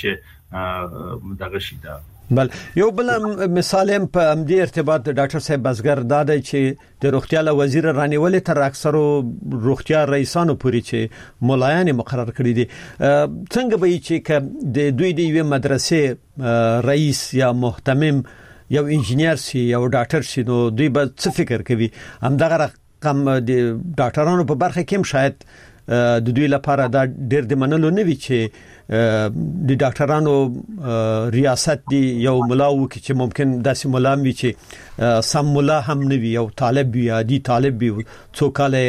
چې دغه شي دا بل یو بل مثال هم په امدی ارتباط د ډاکټر صاحب بزګر داده چې د روغتیا له وزیر رانیولې تر اکثرو روغتیا رئیسانو پورې چې مولایان مقرر کړی دي څنګه به چې د دوی د یو مدرسې رئیس یا محتمم یو انجنیر سي یو ډاکټر سي نو دوی به څه فکر کوي هم دغه کم د ډاکټرانو په برخه کې شاید د دوی لپاره دا ډېر د منلو نه وی چې د ډاکټرانو ریاست دی یو ملاو کې چې ممکن داسې ملا وي چې سم ملا هم نه وي او طالب وي عادي طالب وي څوکاله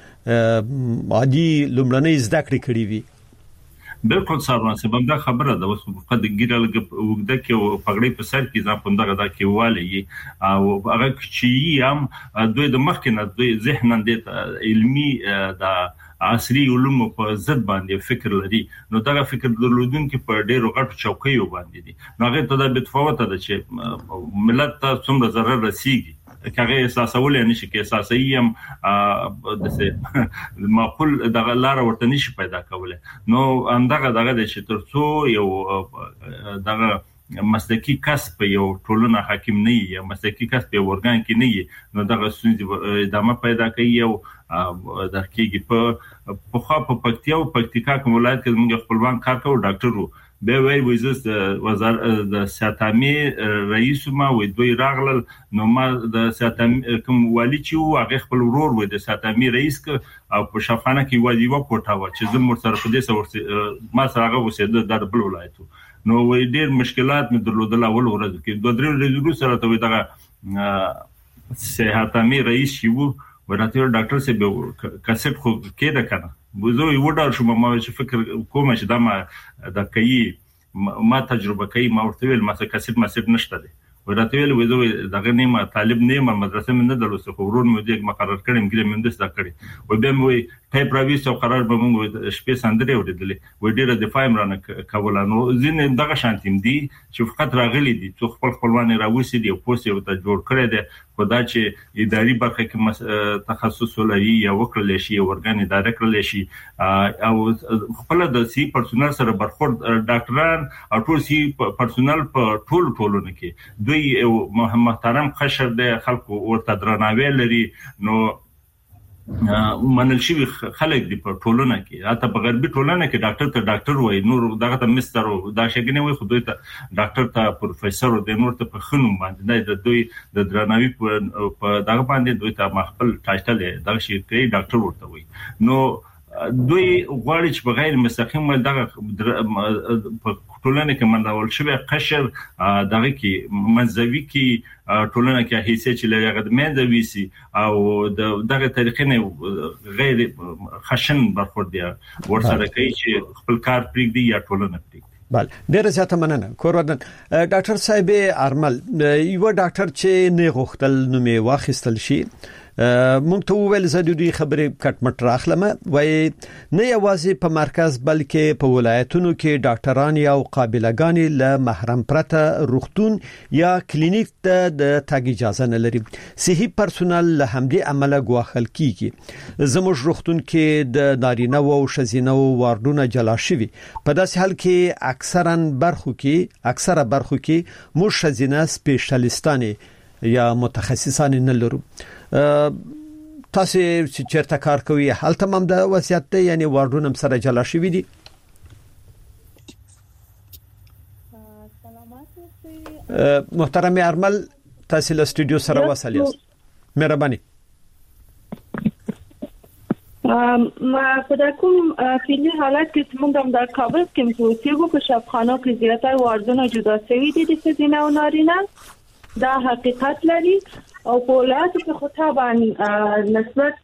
عادي لمړنۍ زده کړې کړې وي بالکل سارونه سبب دا خبره ده اوس په د ګیرل وګده کې او پګړې په سر کې ځان پوندغه دا کې واله او هغه چې هم دوی د مخکنه دوی ذهن د علمي د عصري علوم په ضد باندې فکر لري نو دا فکر درلودونکو په ډیرو غټو چوکیو باندې دي نو هغه ته د بتفاوت ده چې ملت ته څومره ضرر رسیږي کغه احساسول نه شي کې احساسي هم د معقول دغه لار ورته نشي پیدا کوله نو همدغه دغه د شترڅو یو دغه مسلکی کسب یو ټولنه حاکم نه یا مسلکی کسب یو ورګان کې نه نو دغه سونځ ادامه پیدا کوي یو د حقیقي په په خوا په پکتیا او پکتیکا کوم ولایت کې موږ خپلوان کار کوو ډاکټرو به وی وزارت وزارت د ساتامي رئیس ما وې دوی راغلل نو ما د ساتامي کوم والی چې هغه خپل ورور وې د ساتامي رئیس او په شفانه کې وادي و کوټه و چې زموږ سره په دې سره ما سره هغه وسید د بل ولایتو نو وې ډېر مشکلات مې درلودل اول ورځ کې دوه درې ورځې سره ته دغه ساتامي رئیس یو ورته ډاکټر سره کسب خو کې ده کنه بوزو یو ډار شو ما چې فکر کوم چې دا ما د کوي ما تجربه کوي ما ورته ویل ما څه کسب مسب نشته دي ورته ویل وزو دغه نیمه طالب نیمه مدرسې من نه درلوسه خو ورور مې دې مقرر کړم ګرې مې دستا کړی و به مې ټایپ راوي سو قرار به موږ شپې سندري ورېدلې و ډیره د فایم رانه کولانو ځین دغه شانتیم دي چې فقط راغلي دي څو خپل خپلوان راوسی دي او پوسټ یو ته جوړ کړی دي خدا چې اداري برخه کې تخصص ولري یا وکړل شي ورګان اداره کړل شي او خپل د سی پرسونل سره برخورد ډاکټران او ټول سی پرسونل په ټول ټولونه کې دوی محترم خشر د خلکو ورته درناوی لري نو منل شي خلک دی په ټولنه کې اته په غربي ټولنه کې ډاکټر ته ډاکټر وای نور دغه ته مستر او دا شګنه وای خو دوی ته ډاکټر ته پروفیسور او د نور ته په خنوم باندې د دوی د درناوي په دغه باندې دوی ته خپل ټایټل دا شي کوي ډاکټر ورته وای نو دوی غواړي چې بغیر مستقیم دغه په ټولنه کې منډول شوی قشر دغه کې منځوي کې ټولنه کې هیڅ چې لږه د منځوي سي او دغه طریقې نه غیر خشن برخورد دی ورسره کوي چې خپل کار پرېږدي یا ټولنه پرېږدي. بله ډیره زیاته مننه کوردن ډاکټر صاحب ارمل یو ډاکټر چې نه غوښتل نو می واخیستل شي مونږ ته ویل زه د دې خبرې کټمټ راخلم وای نه یوازې په مرکز بلکې په ولایتونو کې ډاکټران یا قابلګان له محرم پرته روغتون یا کلینیک ته د تګ اجازه نه لري صحي پرسونل له همدې عمله غواخل کیږي زموږ روغتون کې د نارینه او ښځینه واردونه جلا شوي په داسې حال کې اکثرا برخو کې اکثره برخو کې موږ ښځینه سپیشلیستان یا متخصصان نه لرو تاسو چې چیرته کار کوي حالت هم د وضعیت ته یعنی واردونه سره جلا شوی دي. محترم ارمل تاسو له استودیو سره وصل یاست مهرباني. ما په کوم فعلی حالت کې موږ هم د کابل کې موسیقو په شفاخانو کې زیاتره واردونه جدا شوی دي د ښځینه او نارینه دا حقیقت لري او په ولایتو کې خو طبعا نسبت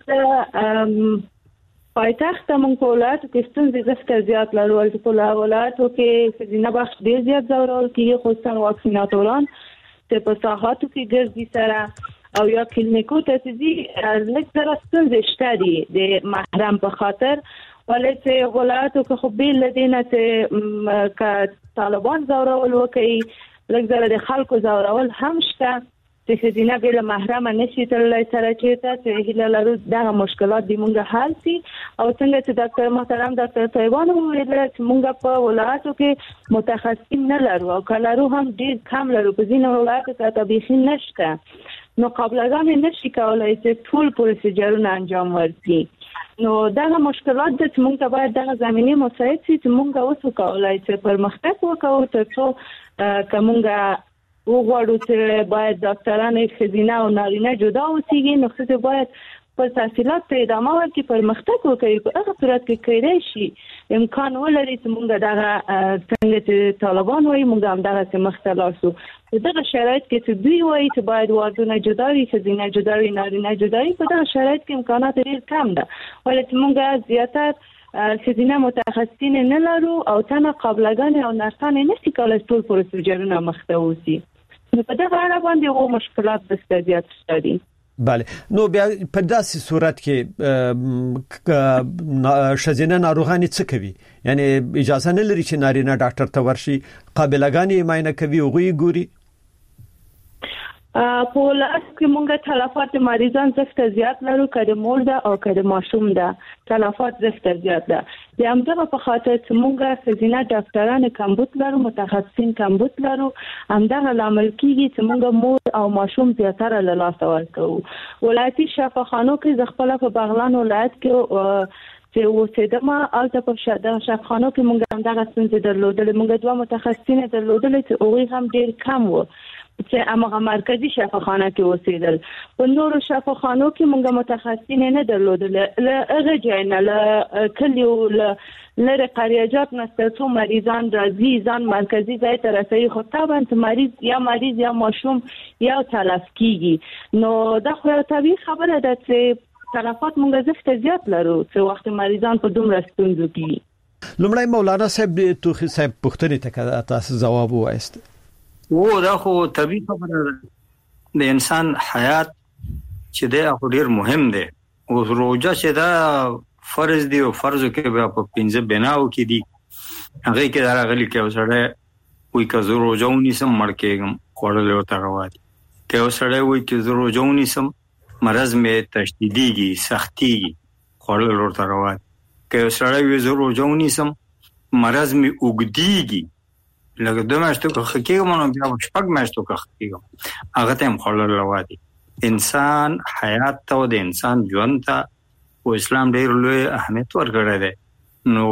پایتخت موږ په ولایتو کې ستونزې زیات زیات لرو او په ولایتو کې ځینې بخش ډیر زیات ضروري کیږي خصوصا واکسیناتوران چې په ساحاتو کې ګرځي سره او یا کلینیکو ته چې لږ زره ستونزې شته دي د محرم په خاطر ولې چې ولایتو کې خو بیل لدینه چې ک طالبان ضروري وکړي لږ زره د خلکو زورول هم شته چې خزینه بل محرم نشي تللی سره چیرته چې هله لرو دغه مشکلات دی مونږه حل سي او څنګه چې ډاکټر محترم ډاکټر طیبان وویل چې مونږ په ولایتو کې متخصصین نه لرو او کلرو هم ډیر کم لرو په ځینو ولایتو کې تطبیقي نشته نو قبلګان نشي کولای چې ټول پروسیجرونه انجام ورکړي نو دغه مشکلات د موږ ته باید دغه زمينه مساعد شي چې موږ اوس کولای چې پرمختګ وکړو ترڅو کومه وګورو چې باید ډاکټران خزینه او نارینه جدا اوسېږي نو څه باید په تحصیلات ته ادامه ورکړي پرمختګ وکړي په هغه صورت کې کېدای شي امکان ولري چې موږ دغه څنګه چې طالبان وایي موږ هم دغه مختلاسو دغه شرایط کې چې دوی وایي چې باید واردونه جدا وي خزینه جدا وي نارینه جدا وي په دغه شرایط کې امکانات ډېر کم ده ولې موږ زیاتره خزینه متخصصین نه لرو او تنه قابلګان او نرسان نشي کولای ټول پروسیجرونه مخته وسی نو په دغه اړه باندې وو مشکلات د زیات شته. بله نو بیا په داسې صورت کې شزینه ناروغانی څه کوي یعنی اجازه نه لري چې نارینه ډاکټر ته ورشي قابلګان یې معاینه کوي او غوي ګوري په لاس کې مونږه تلفات مریضان زفت زیات لرو کړه مور ده او کړه ماشوم ده تلفات زفت زیات ده د همدغه په خاطر چې مونږه خزینه ډاکټرانو کمبود لرو متخصصین کمبود لرو همدغه لامل کیږي چې مونږه مور او ماشوم زیاتره له لاس ورکو ولایتي شفاخانو کې ځخپل په بغلان ولایت کې چې وسیدما الته په شاده شفاخانو کې مونږ هم دغه څنګه درلودل مونږ دوه متخصصین درلودل چې اوغي هم ډیر کم وو چې امغه مرکزی شفاخانه کې وسیدل په نورو شفاخانو کې مونږ متخصصین نه درلودل هغه ځای نه ل کلیو لره قریاجات نستو مریضان راځي ځان مرکزی ځای ته رسي خو طبعا مریض یا مریض یا ماشوم یا تلف کیږي نو دا خو طبيعي خبره ده چې تلفات مونږ زفت زیات لرو چې وخت مریضان په دومره ستونزو کې لومړی مولانا صاحب توخي صاحب پوښتنه ته تاسو جواب وایست و دا خو طبيعي خبره ده د انسان حیات چې دا خو ډیر مهم دی او روزه چې دا فرض دی او فرض کې بیا په پنځه بناو کې دي هغه کې دا غلي کې وسره وي که زه روزه ونیسم مړ کېږم خوړل ورته غواړي که وسره وي چې زه روزه ونیسم مرض مې تشدیدیږي سختيږي خوړل ورته غواړي که وسره وي زه روزه ونیسم مرض مې وګديږي لکه دوه میاشتو که خکېږم نو بیا شپږ میاشتو که خکېږم هغه ته هم خوړل غواړي انسان حیات ته او د انسان ژوند ته او اسلام ډېر لوی اهمیت ورکړی دی. نو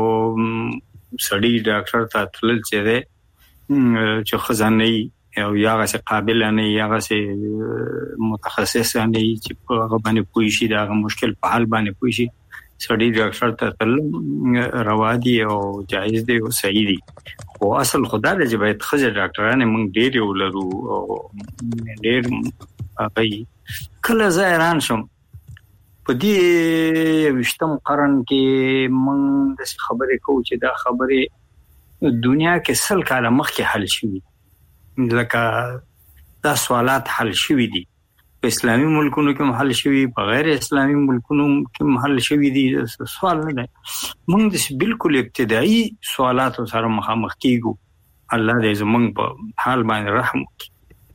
سړی ډاکټر ته تلل چې دی چې خزانه او یا غسه قابل نه یا غسه متخصص نه چې په هغه باندې پوي شي دا مشکل په حل باندې پوي شي سړی ډاکټر ته تل روا دي او جایز دی او صحیح دي. او اصل خدای دې باید خزه ډاکټرانه موږ ډېر ولرو او ډېر هغه کله زایران شم په دې وشتم قرن کې موږ د خبرې کوو چې دا خبره دنیا کې سل کاله مخکې حل شوه لکه دا سوالات حل شوي دي په اسلامي ملکونو کې حل شوي په غیر اسلامي ملکونو کې حل شوي دي سوال نه دی موږ د بالکل ابتدایي سوالات سره مخامخ کیږو. الله دې زموږ په حال باندې رحم وکړي.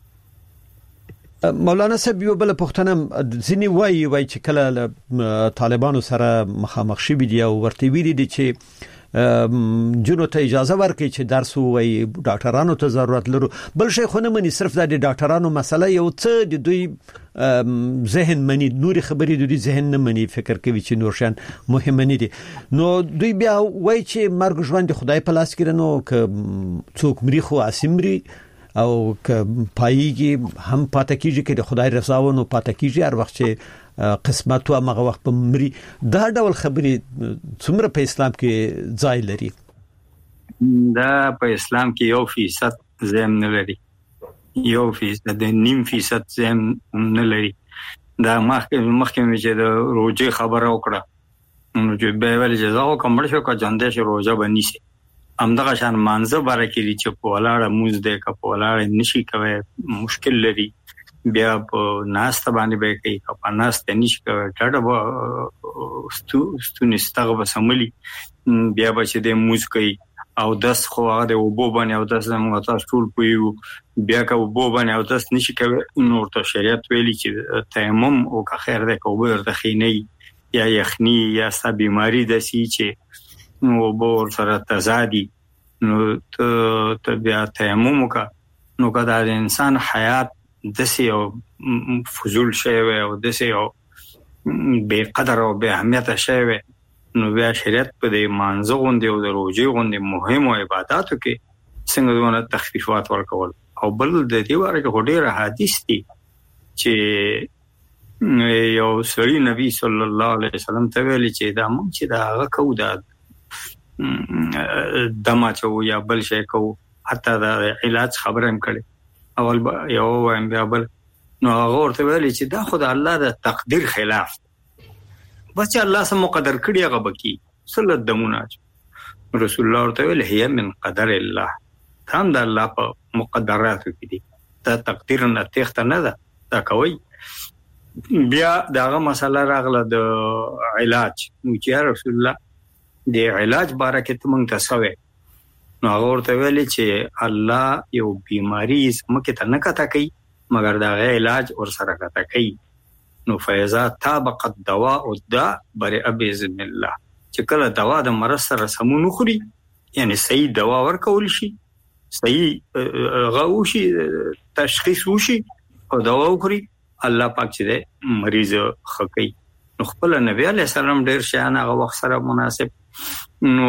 مولانا صاحب یو بل پښتنه ځینی وایي وایي چې کله طالبانو سره مخامخ شوي دي او ورته ویلي دي چې جنو ته اجازه ورکړي چې درس وایي ډاکټرانو ته ضرورت لرو. بل شي خو نه مني صرف د ډاکټرانو مسله یو څه د دوی ذهن مني نوري خبرې د دوی ذهن نه مني فکر کوي چې نور شان مهم نه دي. نو دوی بیا وایي چې مرګ ژوند خدای په لاس کې نو ک څوک مری خو اسمري او ک پایږي هم پاتې کیږي چې خدای رضا ونه پاتې کیږي هر وخت چې قسمت او هغه وخت په مري. دا ډول خبرې څومره په اسلام کې ځای لري؟ دا په اسلام کې یو فیصد زم نه لري یو فیصد د نیم فیصد زم نه لري. دا مخکې مخکې چې د روزه خبره وکړه نو چې به ول جزا او کومړ شو کا جاندې شو روزه بنی سي همدغه شان مانزه باره کې چې په ولاړه موز دې کا په ولاړه نشي کوي مشکل لري بیا په ناست باندې به کوي په ناست نشي کوي ټاټه ستو ستو نستغه سملي بیا به چې د موز کوي او داس خو هغه د وبو باندې او داس موږ تاسو ټول پویو بیا کا وبو باندې او داس نشي کوي نور ته شریعت ویلي چې تیمم او که خیر ده کو ورته خینی یا یخنی یا سا بیماری د سی چې نو بور سره تزادي نو ته بیا تیمم وکا نو کدا د انسان حیات دسی او فضول شی او دسی او بے قدر او بے اهمیت شی نو بیا شریعت په دې مانزه غوندي او د روزي غوندي مهمه عبادتو کې څنګه دونه تخفیفات ورکول او بل د دې واره کې ډېر حدیث دي چې یو سړی نبی صلی الله علیه وسلم ته ویلي چې دا مونږ چې دا هغه کو دا دما چو یا بل شي کو حتی دا علاج خبره هم کړي اول یو وایم بیا بل نو هغه ورته ویلي چې دا خدای الله د تقدیر خلاف بس الله سم مقدر کړي هغه بکی صلی دمونه رسول الله ورته ویل هي من قدر الله هم د الله په مقدراتو کې دي دا تقدیر نه تخت نه ده دا کوي. بیا داغه مسله راغله د علاج نو چې رسول الله د علاج باره کې تمنګ تاسوي نو هغه ورته ویل چې الله یو بیماری مکه ته نه کته کوي مګر دا علاج ور سره کته کوي نو فیضا طابق الدواء والداء برئ باذن الله چې کله دوا د مرض سره سمون خوري یعنی صحیح دوا ورکول شي صحیح غوشي تشخیص وشي او دوا وخوري الله پاک چې مریض خکې نو خپل نبی علیہ السلام ډیر شان هغه وخت سره مناسب نو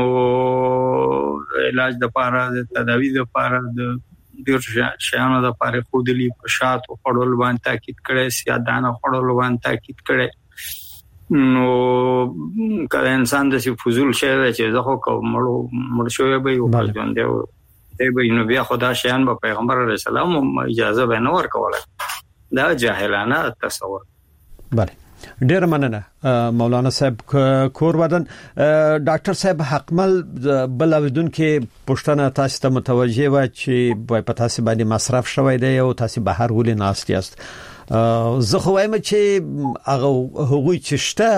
علاج د پاره د تداوی د پاره د ډیر شان د پاره خودلی په شات او خړول باندې تاکید کړي سیادانه خړول باندې تاکید کړي نو کله انسان د فضول شی چې زه خو مړو مړ شوی به یو ځان دی به نو بیا خدا شان په پیغمبر علیه السلام اجازه به نه ورکوله دا جاهلانه تصور. بله ډیر مننه مولانا صاحب کور ودان. ډاکټر صاحب حقمل بل اوریدون کې پښتنه تاسو ته متوجه و چې په تاسو باندې مصرف شوی دی او تاسو بهر ولې ناست یاست. زه خو وایم چې هغه هغوی چې شته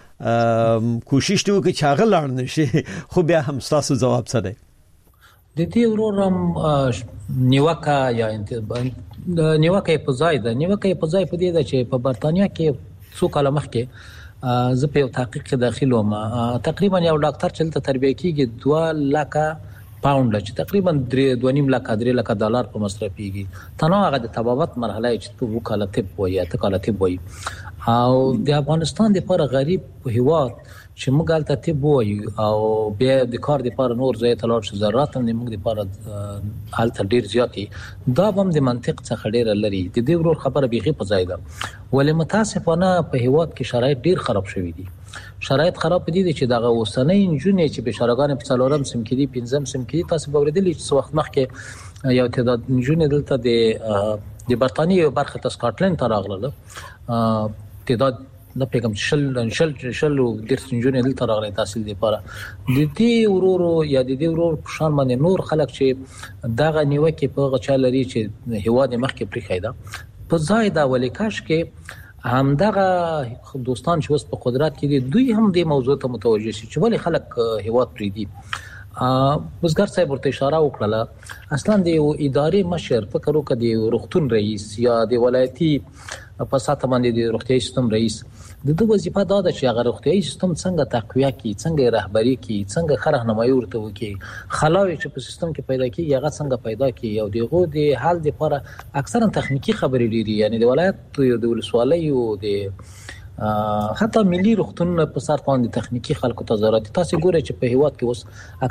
کوشش وکړي چې هغه لاړ نشي خو بیا هم تاسو جواب څه دی؟ د دې ورورم نیوکه یا نیوکه په ځای ده نیوکه په ځای په دې ده چې په برتانیا کې څو کال مخکې زه په یو تحقیق کې داخل وم تقریبا یو ډاکټر چې ته تربیه کیږي دوه لکه پاوند چې تقریبا دوه نیم لک درې لک ډالر په مصرفيږي تنو هغه د تبابت مرحله چې په وکالت وایي تکالت وایي او د افغانستان د پر غریب هیواد چې موږ الته طب وایو او بیا د کار د پر نور ځای تلار شو ضرورت هم موږ د پر الته ډیر زیاتی دا هم د منطق څخه ډیر لري د دې ورور خبره بيخي په ځای ده ولې متاسفانه په هیواد کې شرایط ډیر خراب شوي دي شرایط خراب دي چې دغه وسنۍ انجونې چې به شارګان په څلورم سم کې دي پنځم سم کې دي تاسو به ورېدلی چې وخت مخکې یو تعداد انجونې دلته د د برتانیې یو برخه ته سکاټلند ته راغله تعداد نه پیغام شل شل شل د انجونې دلته راغلي تحصیل لپاره د دې ورورو یا د دې ورور په شان باندې نور خلک چې دغه نیوکه په غچا لري چې هواد مخکې پرې خایدا په ځای دا ولې کاش کې هم دغه دوستان چې اوس په قدرت کې دي دوی هم د موضوع ته متوجه شي چې ولې خلک هیواد پرې دي وزګار صاحب ورته اشاره وکړه اصلا د ادارې مشر فکر وکړ د روغتون رئیس یا د ولایتي په ساته باندې د روغتيایي سیستم رئیس د دوه وظیفه دا ده چې هغه روغتيایي سیستم څنګه تقویه کړي څنګه رهبری کړي څنګه خره نمایي ورته وکړي خلاوي چې په سیستم کې پیدا کیږي هغه څنګه پیدا کړي او دغه د حل لپاره اکثرا تخنیکی خبرې لري یعنی د ولایت د ولسوالۍ او د حتی ملي روغتون په سر باندې تخنیکی خلکو ته ضرورت تاسو ګورئ چې په هیواد کې اوس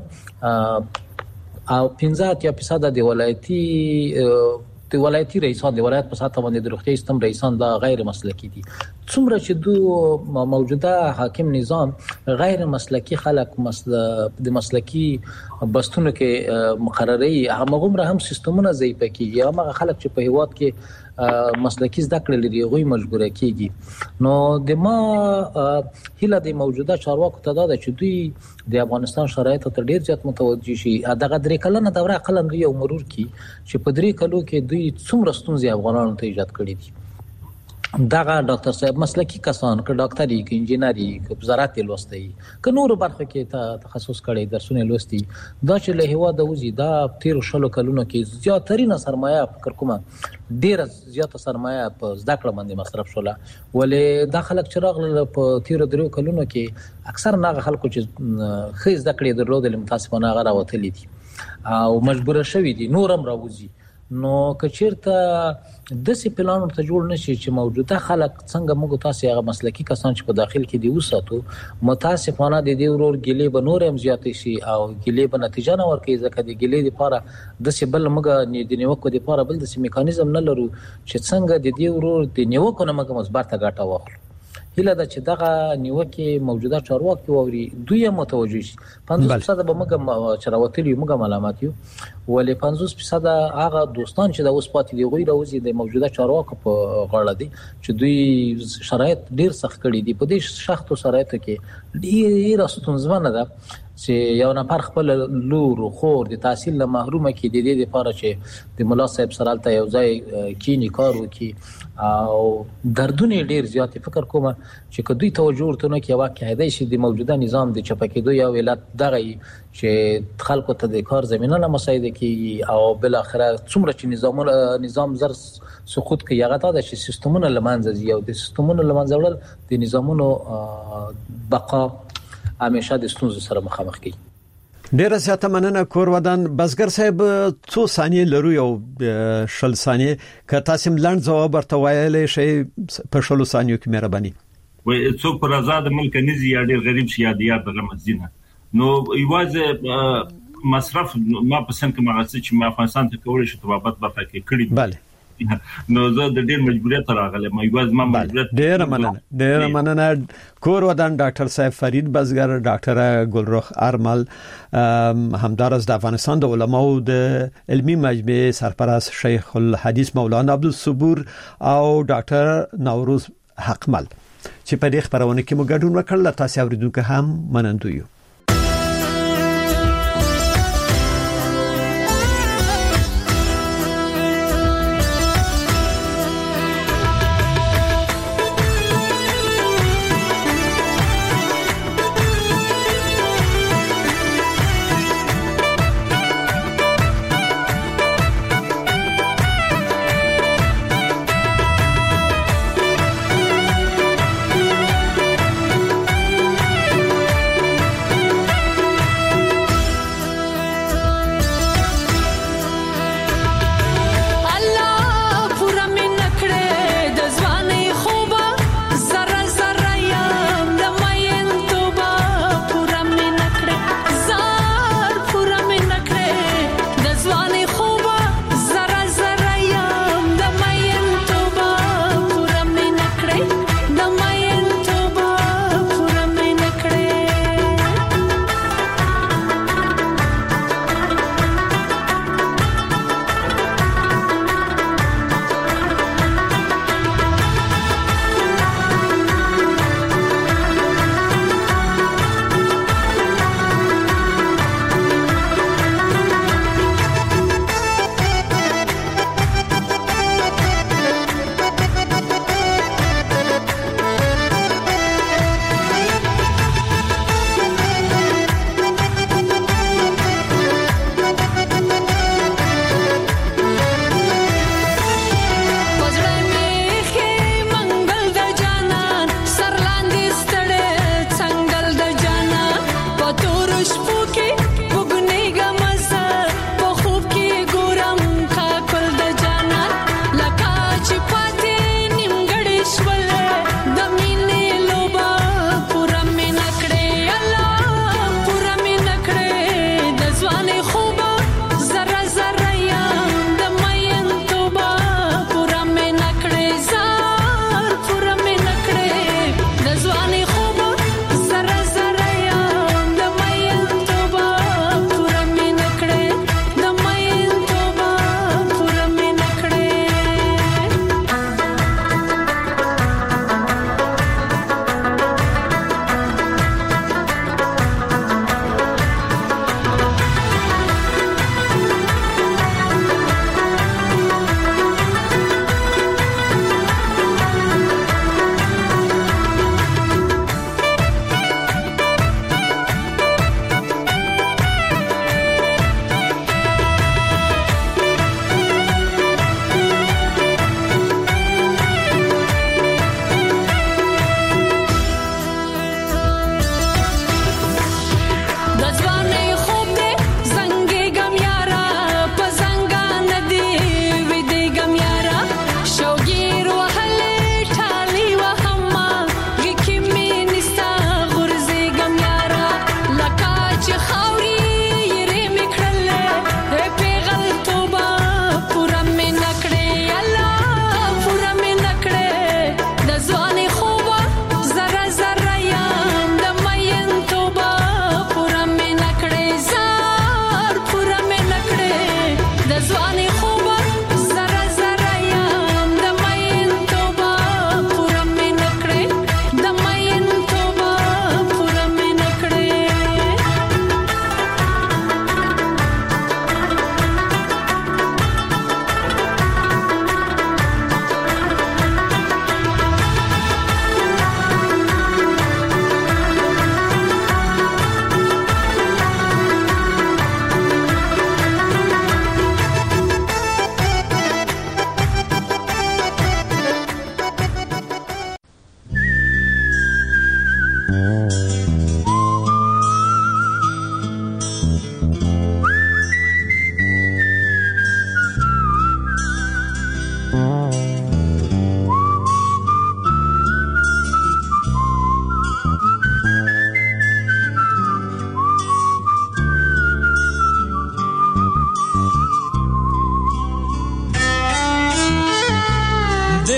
اکثرا او پنځه یا فیصد د ولایتي د ولایتي رئیسان د ولایت په ساته باندې د روغتي سیستم رئیسان دا غیر مسلکی دي څومره چې دو موجوده حاکم نظام غیر مسلکی خلک مسله د مسلکی بستونو کې مقرري هغه عمره هم سیستمونه ضعیف کیږي هغه خلک چې په هیواد کې مسلکی زده کړل لري غوي مجبور کیږي نو د ما هله د موجوده چارواکو ته دا چې دوی د افغانستان شرایط ته ډیر زیات متوجي شي دغه درې کلنه دوره قلم دی او مرور کی چې په درې کلو کې دوی څومره ستونزې افغانانو ته ایجاد کړې دي دغه ډاکټر صاحب مسلکی کسان ک ډاکټري ک انجینری ک وزارت لوستي ک نور برخه کې تخصص کړي درسونه لوستي دا چې له هوا د وزي دا تیر شلو کلونو کې زیاترینه سرمایه فکر کوم ډیره زیاته سرمایه په زده کړه باندې مصرف شوله ولې د خلک چراغ په تیر درو کلونو کې اکثر نه خلکو چې خې زده کړې درلودل متاسفانه غره وتلی دي او مجبور شوی دي نورم راوځي نو کچیرته د سی پلان ته جوړ نشي چې موجوده خلک څنګه موږ تاسو هغه مسلکی کسان چې په داخل کې دی وساتو متاسفانه د دې ورور ګلې به نور هم زیاتې شي او ګلې به نتیجه نه ورکړي ځکه د ګلې لپاره د سی بل موږ د نیوکو لپاره بل د سی میکانیزم نه لرو چې څنګه د دې ورور د نیوکو نه موږ مثبت ګټه واخلو هله دا چې دغه نیوکه موجوده چارواکي ووري دوی متوجي شي پنځوس فیصد به موږ چروتلی موږ معلومات یو ولې پنځوس فیصد هغه دوستان چې د اوس پاتې دی غوي راوځي د موجوده چارواکو په غاړه دي چې دوی شرایط ډیر سخت کړي دي په دې سختو شرایطو کې ډیر ستونزمنه ده چې یو نفر خپل لور او خور د تحصیل له محرومه کې د دې لپاره چې د ملا صاحب سره ته یو ځای کینی کار وکي او دردونه ډیر زیات فکر کوم چې کدوې توجه ورته نه کوي واقع هدي شي د موجوده نظام د چپکېدو یا ولادت دغه چې خلکو ته د کار زمينه نه مساعده کوي او بل اخره څومره چې نظام نظام زر سقوط کوي هغه ته د سیستمونو لمانځي او د سیستمونو لمانځول د نظامونو بقا همیشه د ستونزو سره مخامخ کی ډیر زیاته مننه کور ودان بزګر صاحب څو ثانیې لرو یو شل ثانیې که تاسو ملند جواب ورته وایلی شي په شلو ثانیو کې مهرباني وای څوک پر آزاد ملک نزي یا ډیر غریب شي یا د دغه مزینه نو یوازې مصرف ما پسند کوم هغه چې ما افغانستان ته کولای شو تبابت برخه کې کړی bale نو زه د ډیر مجبوریت راغله مې یوازې ما مجبوریت ډیر مننه ډیر مننه کور ودان ډاکټر صاحب فرید بزګر ډاکټر ګلرخ ارمل همدارس د افغانستان د علماو د علمي مجمع سرپرست شیخ الحدیث مولانا عبدالصبور او ډاکټر نوروز حقمل چې په دې خبرونه کې مو ګډون وکړل تاسو اوریدونکو هم منندوی یو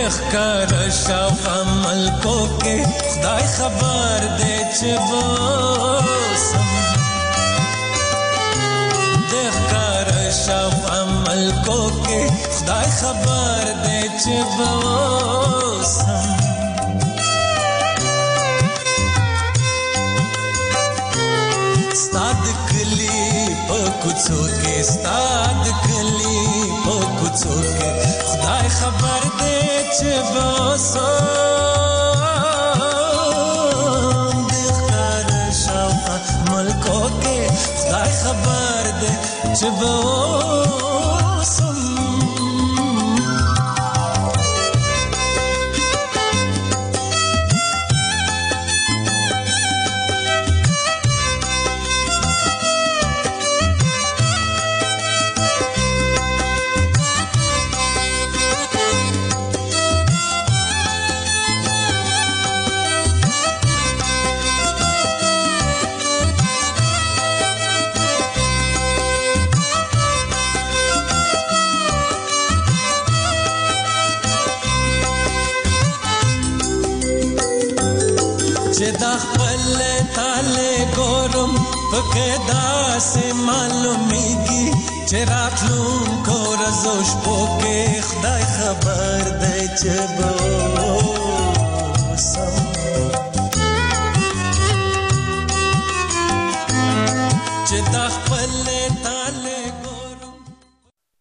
ښکار شاو عمل کو کې خدای خبر دې چې وسم د ښکار شاو عمل کو کې خدای خبر دې چې وسم ستاد کلی په کوڅو کې ستاد کلی په کوڅو کې خدای خبر دې چې وسم د ښکار شاو ملکو کې خدای خبر دې چې وسم پکدا سے معلومیږي چې راتلونکو ورځو شپو کې خدای خبر دی چې